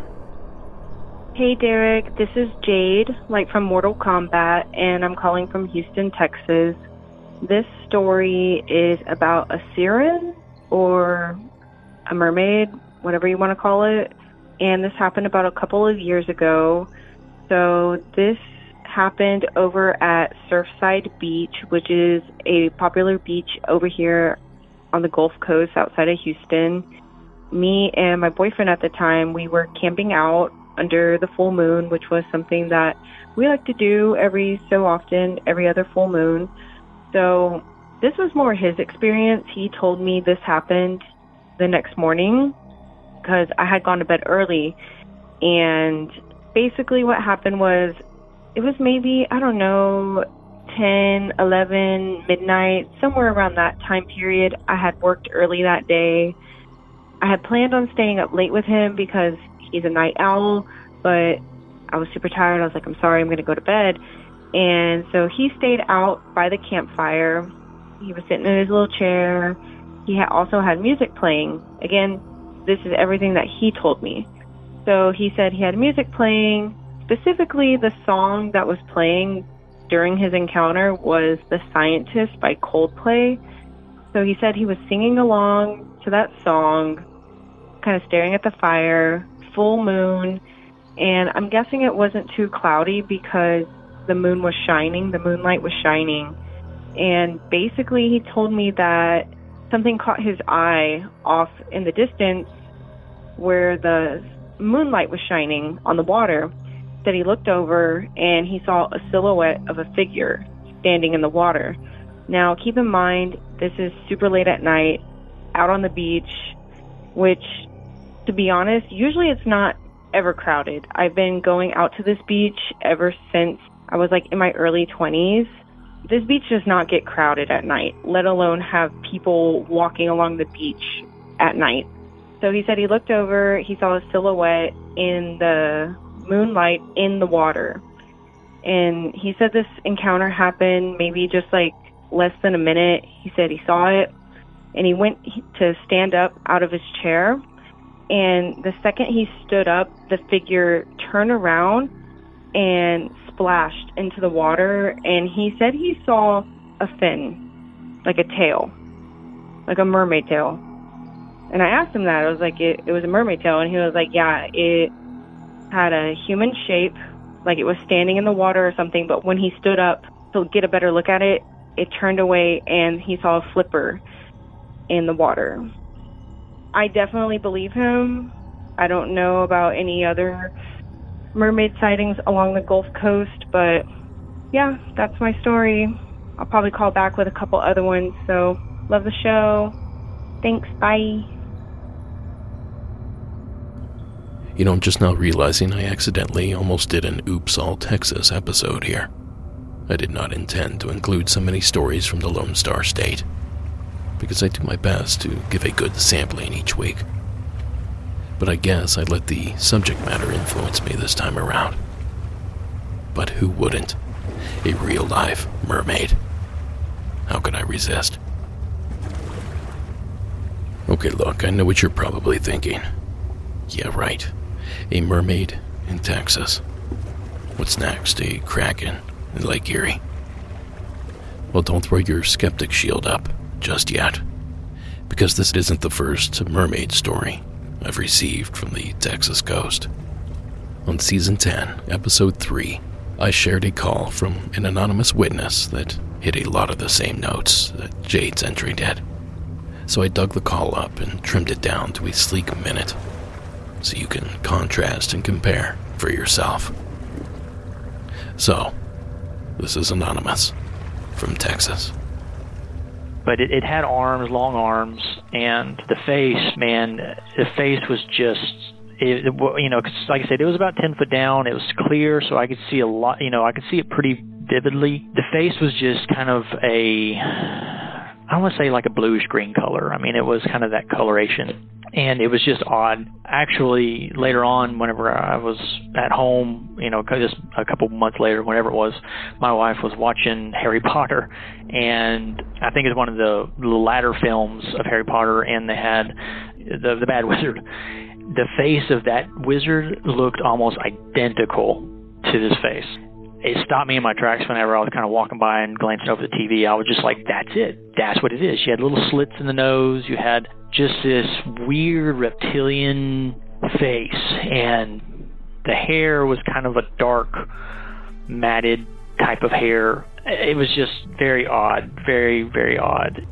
Hey Derek, this is Jade, like from Mortal Kombat, and I'm calling from Houston, Texas. This story is about a siren or a mermaid, whatever you want to call it. And this happened about a couple of years ago. So this happened over at Surfside Beach, which is a popular beach over here on the Gulf Coast outside of Houston. Me and my boyfriend at the time, we were camping out under the full moon, which was something that we like to do every so often, every other full moon. So this was more his experience. He told me this happened the next morning because I had gone to bed early. And basically what happened was, it was maybe, I don't know, ten, eleven, midnight, somewhere around that time period. I had worked early that day. I had planned on staying up late with him because he's a night owl, but I was super tired. I was like, I'm sorry, I'm going to go to bed. And so he stayed out by the campfire. He was sitting in his little chair. He ha- also had music playing. Again, this is everything that he told me. So he said he had music playing. Specifically, the song that was playing during his encounter was The Scientist by Coldplay. So he said he was singing along to that song, kind of staring at the fire, full moon, and I'm guessing it wasn't too cloudy because the moon was shining, the moonlight was shining. And basically he told me that something caught his eye off in the distance where the moonlight was shining on the water, that he looked over and he saw a silhouette of a figure standing in the water. Now, keep in mind, this is super late at night, out on the beach, which, to be honest, usually it's not ever crowded. I've been going out to this beach ever since I was like in my early twenties. This beach does not get crowded at night, let alone have people walking along the beach at night. So he said he looked over, he saw a silhouette in the moonlight in the water. And he said this encounter happened maybe just like less than a minute. He said he saw it, and he went to stand up out of his chair. And the second he stood up, the figure turned around and splashed into the water. And he said he saw a fin, like a tail, like a mermaid tail. And I asked him that. I was like, it, it was a mermaid tail. And he was like, yeah, it had a human shape, like it was standing in the water or something. But when he stood up to get a better look at it, it turned away and he saw a flipper in the water. I definitely believe him. I don't know about any other mermaid sightings along the Gulf Coast, but yeah, that's my story. I'll probably call back with a couple other ones. So, love the show. Thanks, bye. You know, I'm just now realizing I accidentally almost did an Oops All Texas episode here. I did not intend to include so many stories from the Lone Star State, because I do my best to give a good sampling each week. But I guess I let the subject matter influence me this time around. But who wouldn't? A real-life mermaid. How could I resist? Okay, look, I know what you're probably thinking. Yeah, right. A mermaid in Texas. What's next? A kraken in Lake Erie? Well, don't throw your skeptic shield up just yet, because this isn't the first mermaid story I've received from the Texas coast. On Season ten, Episode three, I shared a call from an anonymous witness that hit a lot of the same notes that Jade's entry did. So I dug the call up and trimmed it down to a sleek minute, so you can contrast and compare for yourself. So, this is Anonymous from Texas. But it, it had arms, long arms, and the face, man, the face was just, it, it, you know, 'cause like I said, it was about ten foot down. It was clear, so I could see a lot, you know, I could see it pretty vividly. The face was just kind of a, I don't want to say like a bluish green color. I mean, it was kind of that coloration. And it was just odd. Actually, later on, whenever I was at home, you know, just a couple months later, whenever it was, my wife was watching Harry Potter. And I think it's one of the latter films of Harry Potter, and they had the, the Bad Wizard. The face of that wizard looked almost identical to this face. It stopped me in my tracks whenever I was kind of walking by and glancing over the T V. I was just like, that's it. That's what it is. You had little slits in the nose. You had just this weird reptilian face. And the hair was kind of a dark, matted type of hair. It was just very odd. Very, very odd.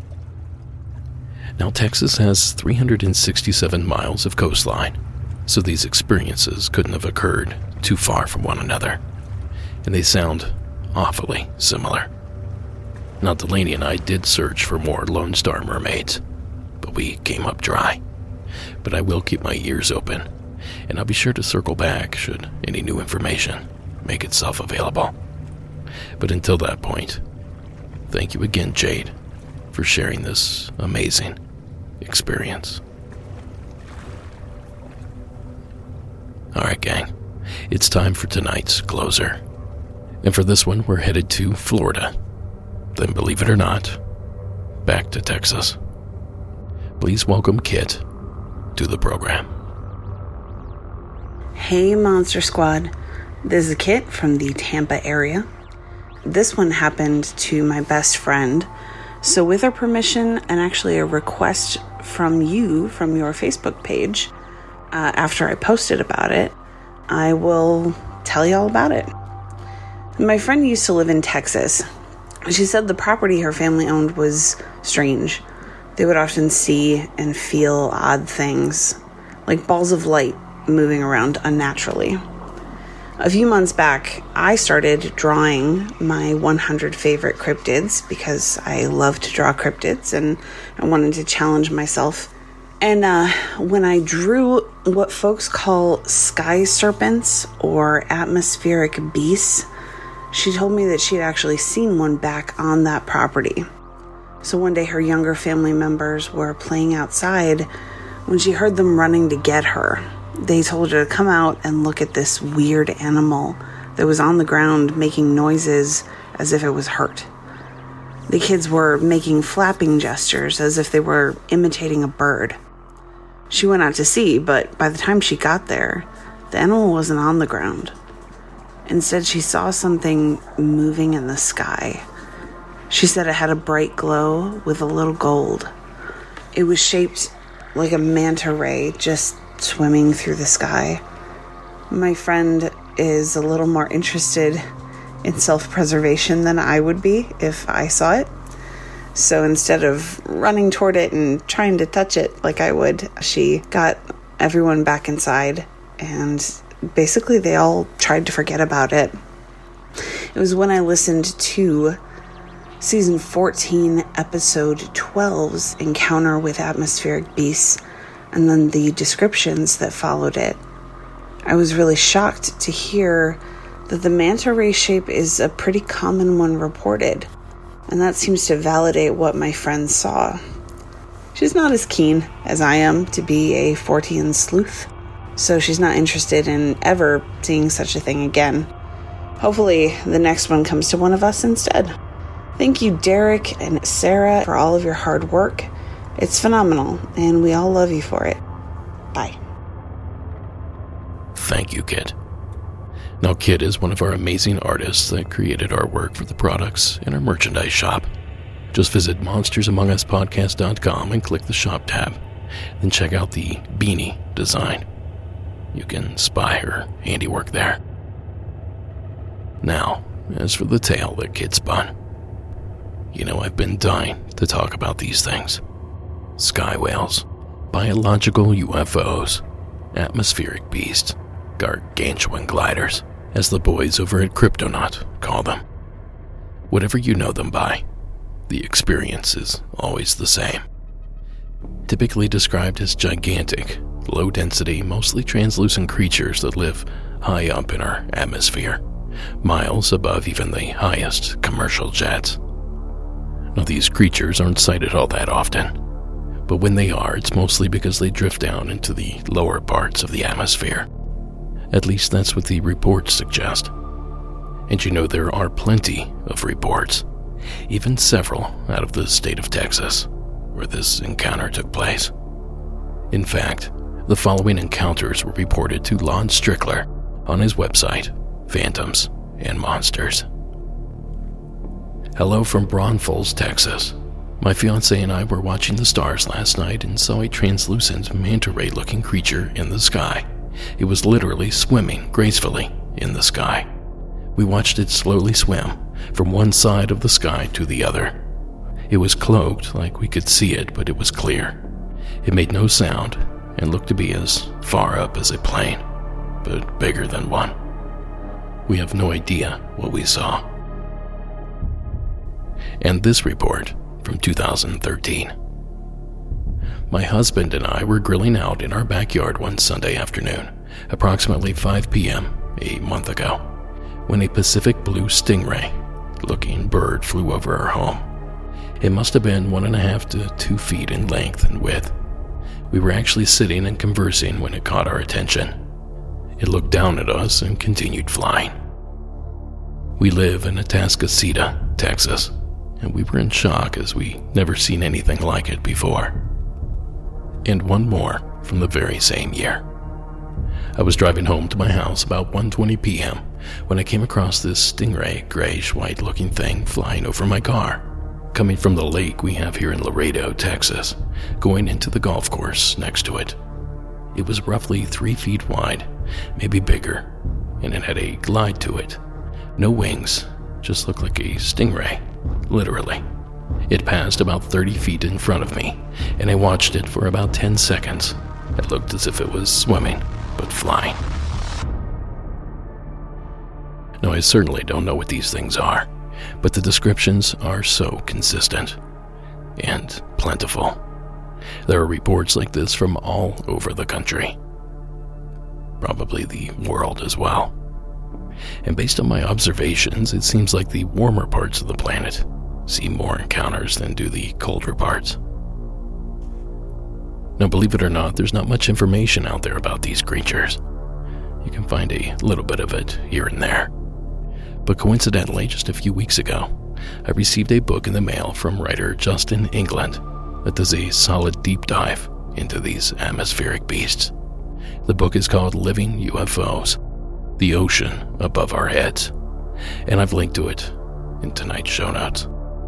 Now, Texas has three hundred sixty-seven miles of coastline, so these experiences couldn't have occurred too far from one another. And they sound awfully similar. Now, Delaney and I did search for more Lone Star mermaids, but we came up dry. But I will keep my ears open, and I'll be sure to circle back should any new information make itself available. But until that point, thank you again, Jade, for sharing this amazing experience. Alright, gang, it's time for tonight's closer. And for this one, we're headed to Florida. Then, believe it or not, back to Texas. Please welcome Kit to the program. Hey, Monster Squad. This is Kit from the Tampa area. This one happened to my best friend. So with her permission and actually a request from you, from your Facebook page, uh, after I posted about it, I will tell you all about it. My friend used to live in Texas. She said the property her family owned was strange. They would often see and feel odd things, like balls of light moving around unnaturally. A few months back, I started drawing my one hundred favorite cryptids because I love to draw cryptids and I wanted to challenge myself. And uh, when I drew what folks call sky serpents or atmospheric beasts, she told me that she'd actually seen one back on that property. So one day her younger family members were playing outside when she heard them running to get her. They told her to come out and look at this weird animal that was on the ground making noises as if it was hurt. The kids were making flapping gestures as if they were imitating a bird. She went out to see, but by the time she got there, the animal wasn't on the ground. Instead, she saw something moving in the sky. She said it had a bright glow with a little gold. It was shaped like a manta ray just swimming through the sky. My friend is a little more interested in self-preservation than I would be if I saw it. So instead of running toward it and trying to touch it like I would, she got everyone back inside and basically they all tried to forget about it. It was when I listened to season fourteen, episode twelve's encounter with atmospheric beasts and then the descriptions that followed it. I was really shocked to hear that the manta ray shape is a pretty common one reported, and that seems to validate what my friend saw. She's not as keen as I am to be a Fortean sleuth, so she's not interested in ever seeing such a thing again. Hopefully the next one comes to one of us instead. Thank you, Derek and Sarah, for all of your hard work. It's phenomenal, and we all love you for it. Bye. Thank you, Kit. Now, Kit is one of our amazing artists that created our work for the products in our merchandise shop. Just visit monsters among us podcast dot com and click the shop tab. Then check out the beanie design. You can spy her handiwork there. Now, as for the tale that Kit spun, you know I've been dying to talk about these things. Sky whales, biological U F Os, atmospheric beasts, gargantuan gliders, as the boys over at Cryptonaut call them. Whatever you know them by, the experience is always the same. Typically described as gigantic, low-density, mostly translucent creatures that live high up in our atmosphere, miles above even the highest commercial jets. Now, these creatures aren't sighted all that often, but when they are, it's mostly because they drift down into the lower parts of the atmosphere. At least that's what the reports suggest. And you know there are plenty of reports, even several out of the state of Texas, where this encounter took place. In fact, the following encounters were reported to Lon Strickler on his website, Phantoms and Monsters. Hello from Braunfels, Texas. My fiancé and I were watching the stars last night and saw a translucent manta ray-looking creature in the sky. It was literally swimming gracefully in the sky. We watched it slowly swim from one side of the sky to the other. It was cloaked like we could see it, but it was clear. It made no sound and looked to be as far up as a plane, but bigger than one. We have no idea what we saw. And this report from two thousand thirteen. My husband and I were grilling out in our backyard one Sunday afternoon, approximately five p.m. a month ago, when a Pacific blue stingray-looking bird flew over our home. It must have been one and a half to two feet in length and width. We were actually sitting and conversing when it caught our attention. It looked down at us and continued flying. We live in Atascocita, Texas, and we were in shock as we never seen anything like it before. And one more from the very same year. I was driving home to my house about one twenty p.m. when I came across this stingray, grayish-white looking thing flying over my car, coming from the lake we have here in Laredo, Texas, going into the golf course next to it. It was roughly three feet wide, maybe bigger, and it had a glide to it. No wings, just looked like a stingray, literally. It passed about thirty feet in front of me, and I watched it for about ten seconds. It looked as if it was swimming, but flying. Now, I certainly don't know what these things are, but the descriptions are so consistent and plentiful. There are reports like this from all over the country, probably the world as well. And based on my observations, it seems like the warmer parts of the planet see more encounters than do the colder parts. Now, believe it or not, there's not much information out there about these creatures. You can find a little bit of it here and there. But coincidentally, just a few weeks ago, I received a book in the mail from writer Justin England that does a solid deep dive into these atmospheric beasts. The book is called Living U F Os, The Ocean Above Our Heads, and I've linked to it in tonight's show notes.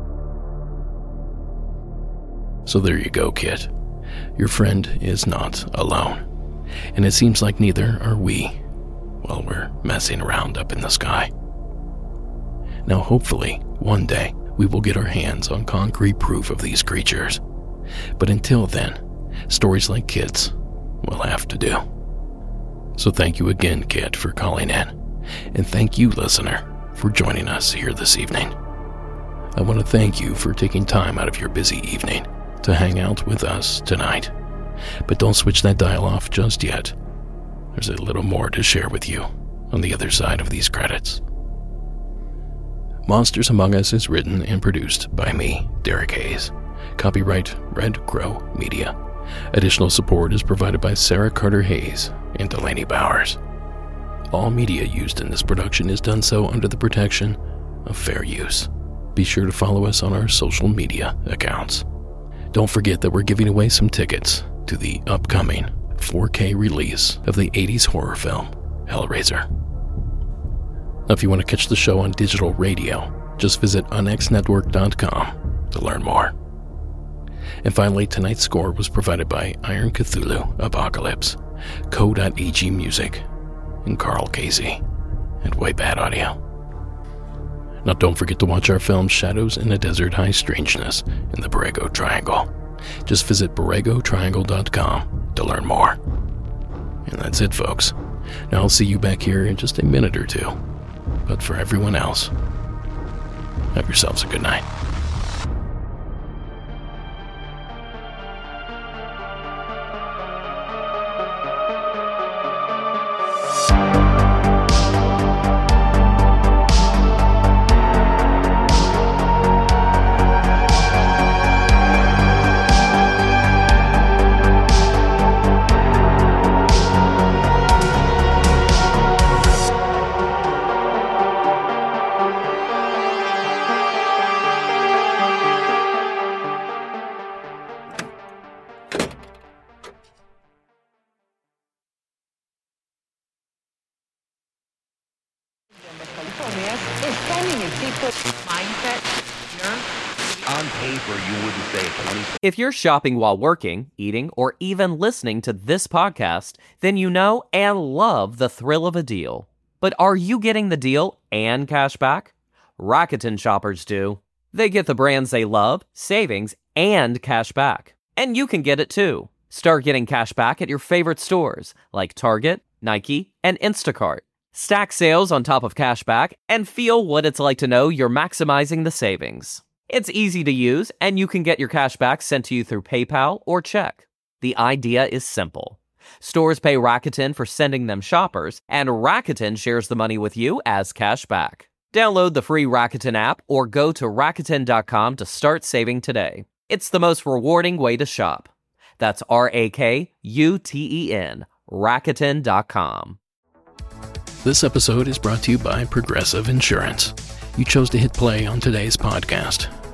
So there you go, kid. Your friend is not alone, and it seems like neither are we while we're messing around up in the sky. Now, hopefully, one day, we will get our hands on concrete proof of these creatures. But until then, stories like Kit's will have to do. So thank you again, Kit, for calling in, and thank you, listener, for joining us here this evening. I want to thank you for taking time out of your busy evening to hang out with us tonight. But don't switch that dial off just yet. There's a little more to share with you on the other side of these credits. Monsters Among Us is written and produced by me, Derek Hayes. Copyright Red Crow Media. Additional support is provided by Sarah Carter Hayes and Delaney Bowers. All media used in this production is done so under the protection of fair use. Be sure to follow us on our social media accounts. Don't forget that we're giving away some tickets to the upcoming four K release of the eighties horror film, Hellraiser. Now, if you want to catch the show on digital radio, just visit onyx network dot com to learn more. And finally, tonight's score was provided by Iron Cthulhu Apocalypse, Co.ag Music, and Carl Casey, and Way Bad Audio. Now, don't forget to watch our film Shadows in the Desert High Strangeness in the Borrego Triangle. Just visit borrego triangle dot com to learn more. And that's it, folks. Now, I'll see you back here in just a minute or two. But for everyone else, have yourselves a good night. If you're shopping while working, eating, or even listening to this podcast, then you know and love the thrill of a deal. But are you getting the deal and cash back? Rakuten shoppers do. They get the brands they love, savings, and cash back. And you can get it too. Start getting cash back at your favorite stores like Target, Nike, and Instacart. Stack sales on top of cash back and feel what it's like to know you're maximizing the savings. It's easy to use, and you can get your cash back sent to you through PayPal or check. The idea is simple. Stores pay Rakuten for sending them shoppers, and Rakuten shares the money with you as cash back. Download the free Rakuten app or go to Rakuten dot com to start saving today. It's the most rewarding way to shop. That's R A K U T E N, Rakuten dot com. This episode is brought to you by Progressive Insurance. You chose to hit play on today's podcast,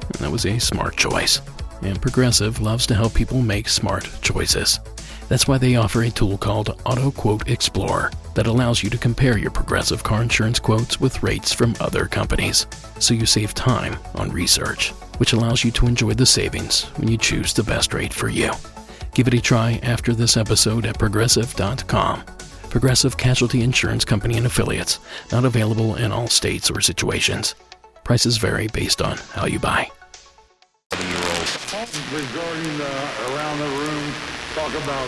and that was a smart choice. And Progressive loves to help people make smart choices. That's why they offer a tool called Auto Quote Explorer that allows you to compare your Progressive car insurance quotes with rates from other companies, so you save time on research, which allows you to enjoy the savings when you choose the best rate for you. Give it a try after this episode at progressive dot com. Progressive Casualty Insurance Company and Affiliates, not available in all states or situations. Prices vary based on how you buy. Regarding the around the room, talk about.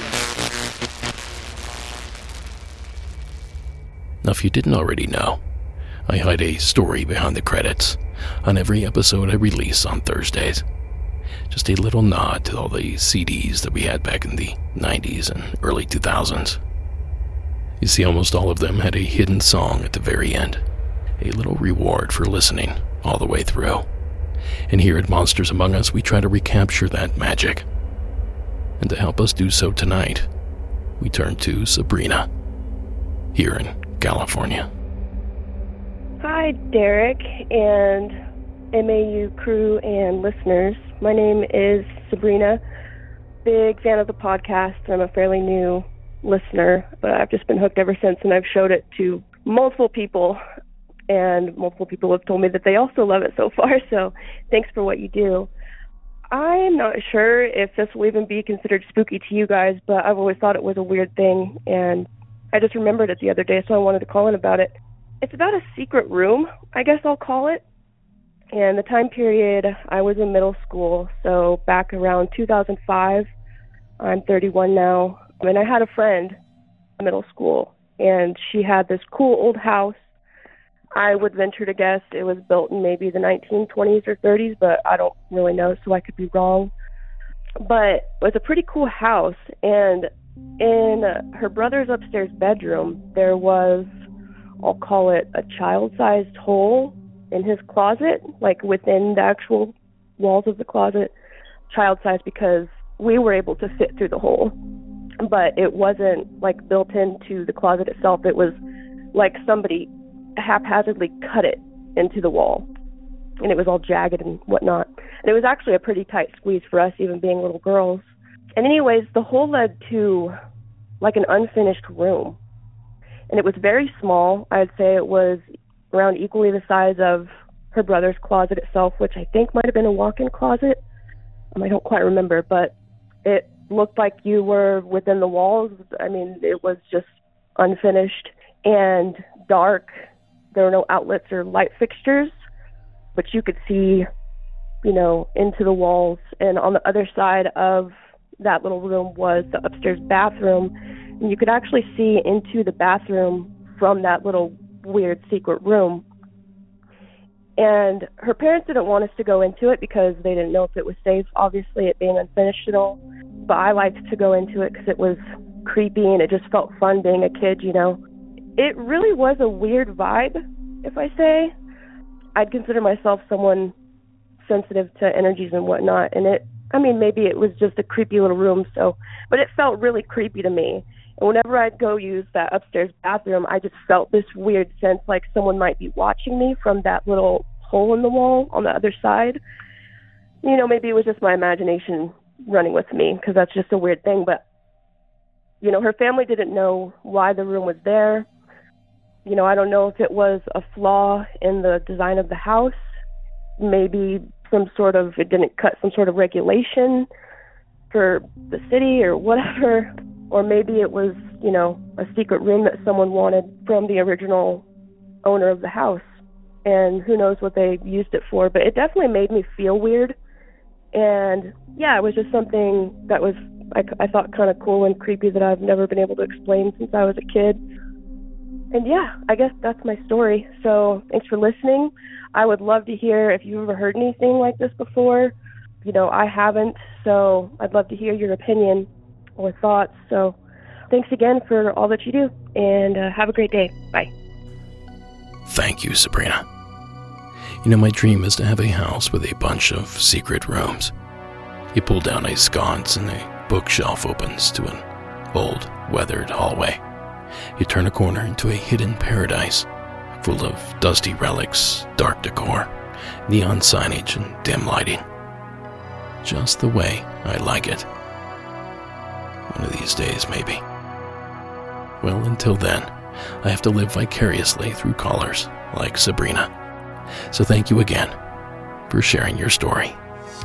Now, if you didn't already know, I hide a story behind the credits on every episode I release on Thursdays. Just a little nod to all the C Ds that we had back in the nineties and early two thousands. You see, almost all of them had a hidden song at the very end, a little reward for listening all the way through. And here at Monsters Among Us, we try to recapture that magic. And to help us do so tonight, we turn to Sabrina, here in California. Hi, Derek and M A U crew and listeners. My name is Sabrina. Big fan of the podcast. I'm a fairly new listener, but I've just been hooked ever since, and I've showed it to multiple people, and multiple people have told me that they also love it so far, so thanks for what you do. I'm not sure if this will even be considered spooky to you guys, but I've always thought it was a weird thing, and I just remembered it the other day, so I wanted to call in about it. It's about a secret room, I guess I'll call it. And the time period, I was in middle school, so back around two thousand five. I'm thirty-one now, and I had a friend in middle school, and she had this cool old house. I would venture to guess it was built in maybe the nineteen twenties or thirties, but I don't really know, so I could be wrong. But it was a pretty cool house, and in her brother's upstairs bedroom, there was, I'll call it a child-sized hole in his closet, like within the actual walls of the closet. Child-sized because we were able to fit through the hole, but it wasn't like built into the closet itself. It was like somebody haphazardly cut it into the wall, and it was all jagged and whatnot. And it was actually a pretty tight squeeze for us, even being little girls. And anyways, the hole led to like an unfinished room, and it was very small. I'd say it was around equally the size of her brother's closet itself, which I think might have been a walk-in closet. I don't quite remember, but it looked like you were within the walls. I mean, it was just unfinished and dark. There were no outlets or light fixtures, but you could see, you know, into the walls. And on the other side of that little room was the upstairs bathroom, and you could actually see into the bathroom from that little weird secret room. And her parents didn't want us to go into it because they didn't know if it was safe, obviously, it being unfinished and all. But I liked to go into it because it was creepy and it just felt fun being a kid, you know. It really was a weird vibe, if I say. I'd consider myself someone sensitive to energies and whatnot, and it, I mean, maybe it was just a creepy little room, so, but it felt really creepy to me. And whenever I'd go use that upstairs bathroom, I just felt this weird sense like someone might be watching me from that little hole in the wall on the other side. You know, maybe it was just my imagination running with me, because that's just a weird thing. But, you know, her family didn't know why the room was there. You know, I don't know if it was a flaw in the design of the house. Maybe some sort of, it didn't cut some sort of regulation for the city or whatever. Or maybe it was, you know, a secret room that someone wanted from the original owner of the house. And who knows what they used it for. But it definitely made me feel weird. And, yeah, it was just something that was, I, I thought, kind of cool and creepy that I've never been able to explain since I was a kid. And, yeah, I guess that's my story. So thanks for listening. I would love to hear if you've ever heard anything like this before. You know, I haven't, so I'd love to hear your opinion or thoughts. So thanks again for all that you do, and uh, have a great day. Bye. Thank you, Sabrina. You know, my dream is to have a house with a bunch of secret rooms. You pull down a sconce and a bookshelf opens to an old, weathered hallway. You turn a corner into a hidden paradise full of dusty relics, dark decor, neon signage, and dim lighting. Just the way I like it. One of these days, maybe. Well, until then, I have to live vicariously through callers like Sabrina. So thank you again for sharing your story.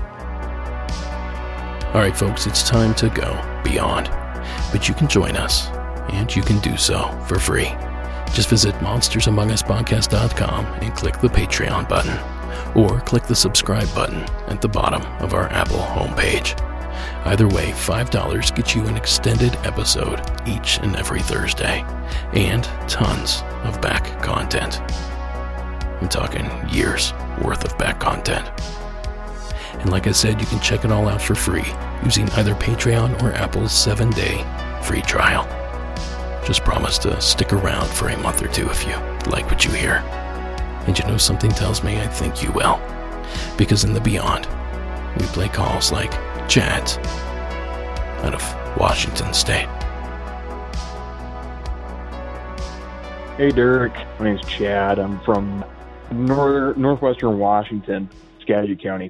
Alright folks, it's time to go beyond. But you can join us, and you can do so for free. Just visit monsters among us podcast dot com and click the Patreon button, or click the subscribe button at the bottom of our Apple homepage. Either way, five dollars gets you an extended episode each and every Thursday, and tons of back content. I'm talking years worth of back content. And like I said, you can check it all out for free using either Patreon or Apple's seven-day free trial. Just promise to stick around for a month or two if you like what you hear. And you know, something tells me I think you will. Because in the beyond, we play calls like Chad's out of Washington State. Hey Derek, my name's Chad. I'm from north, northwestern Washington, Skagit County.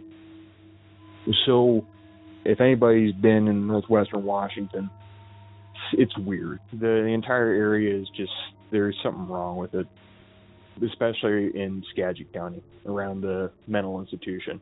So, if anybody's been in northwestern Washington, it's weird. The, the entire area is just, there's something wrong with it, especially in Skagit County, around the mental institution.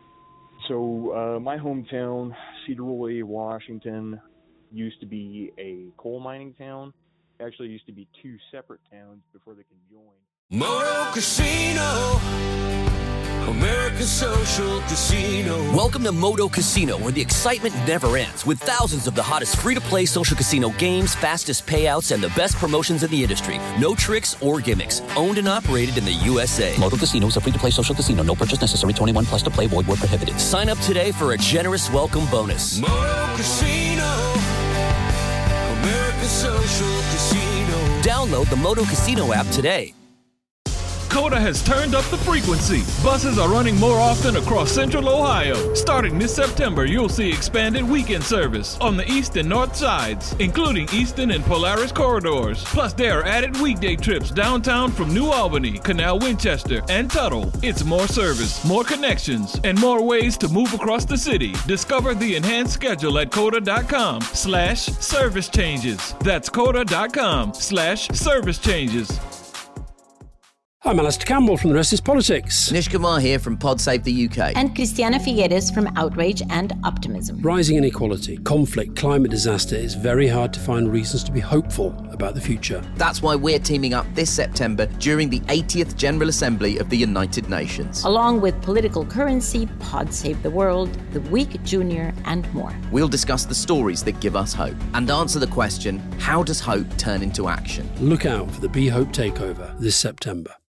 So, uh, my hometown, Cedar Woolley, Washington, used to be a coal mining town. Actually, used to be two separate towns before they conjoined. Moto Casino, American Social Casino. Welcome to Moto Casino, where the excitement never ends, with thousands of the hottest free-to-play social casino games, fastest payouts, and the best promotions in the industry. No tricks or gimmicks. Owned and operated in the U S A. Moto Casino is a free-to-play social casino. No purchase necessary. twenty-one plus to play. Void where prohibited. Sign up today for a generous welcome bonus. Moto Casino, American Social Casino. Download the Moto Casino app today. COTA has turned up the frequency. Buses are running more often across central Ohio. Starting this September, you'll see expanded weekend service on the east and north sides, including Eastern and Polaris corridors. Plus, there are added weekday trips downtown from New Albany, Canal Winchester, and Tuttle. It's more service, more connections, and more ways to move across the city. Discover the enhanced schedule at COTA.com slash service changes. That's COTA.com slash service changes. I'm Alistair Campbell from The Rest is Politics. Nish Kumar here from PodSave the U K. And Christiana Figueres from Outrage and Optimism. Rising inequality, conflict, climate disaster, it's very hard to find reasons to be hopeful about the future. That's why we're teaming up this September during the eightieth General Assembly of the United Nations. Along with Political Currency, Pod Save the World, The Week Junior, and more. We'll discuss the stories that give us hope and answer the question, how does hope turn into action? Look out for the Be Hope Takeover this September.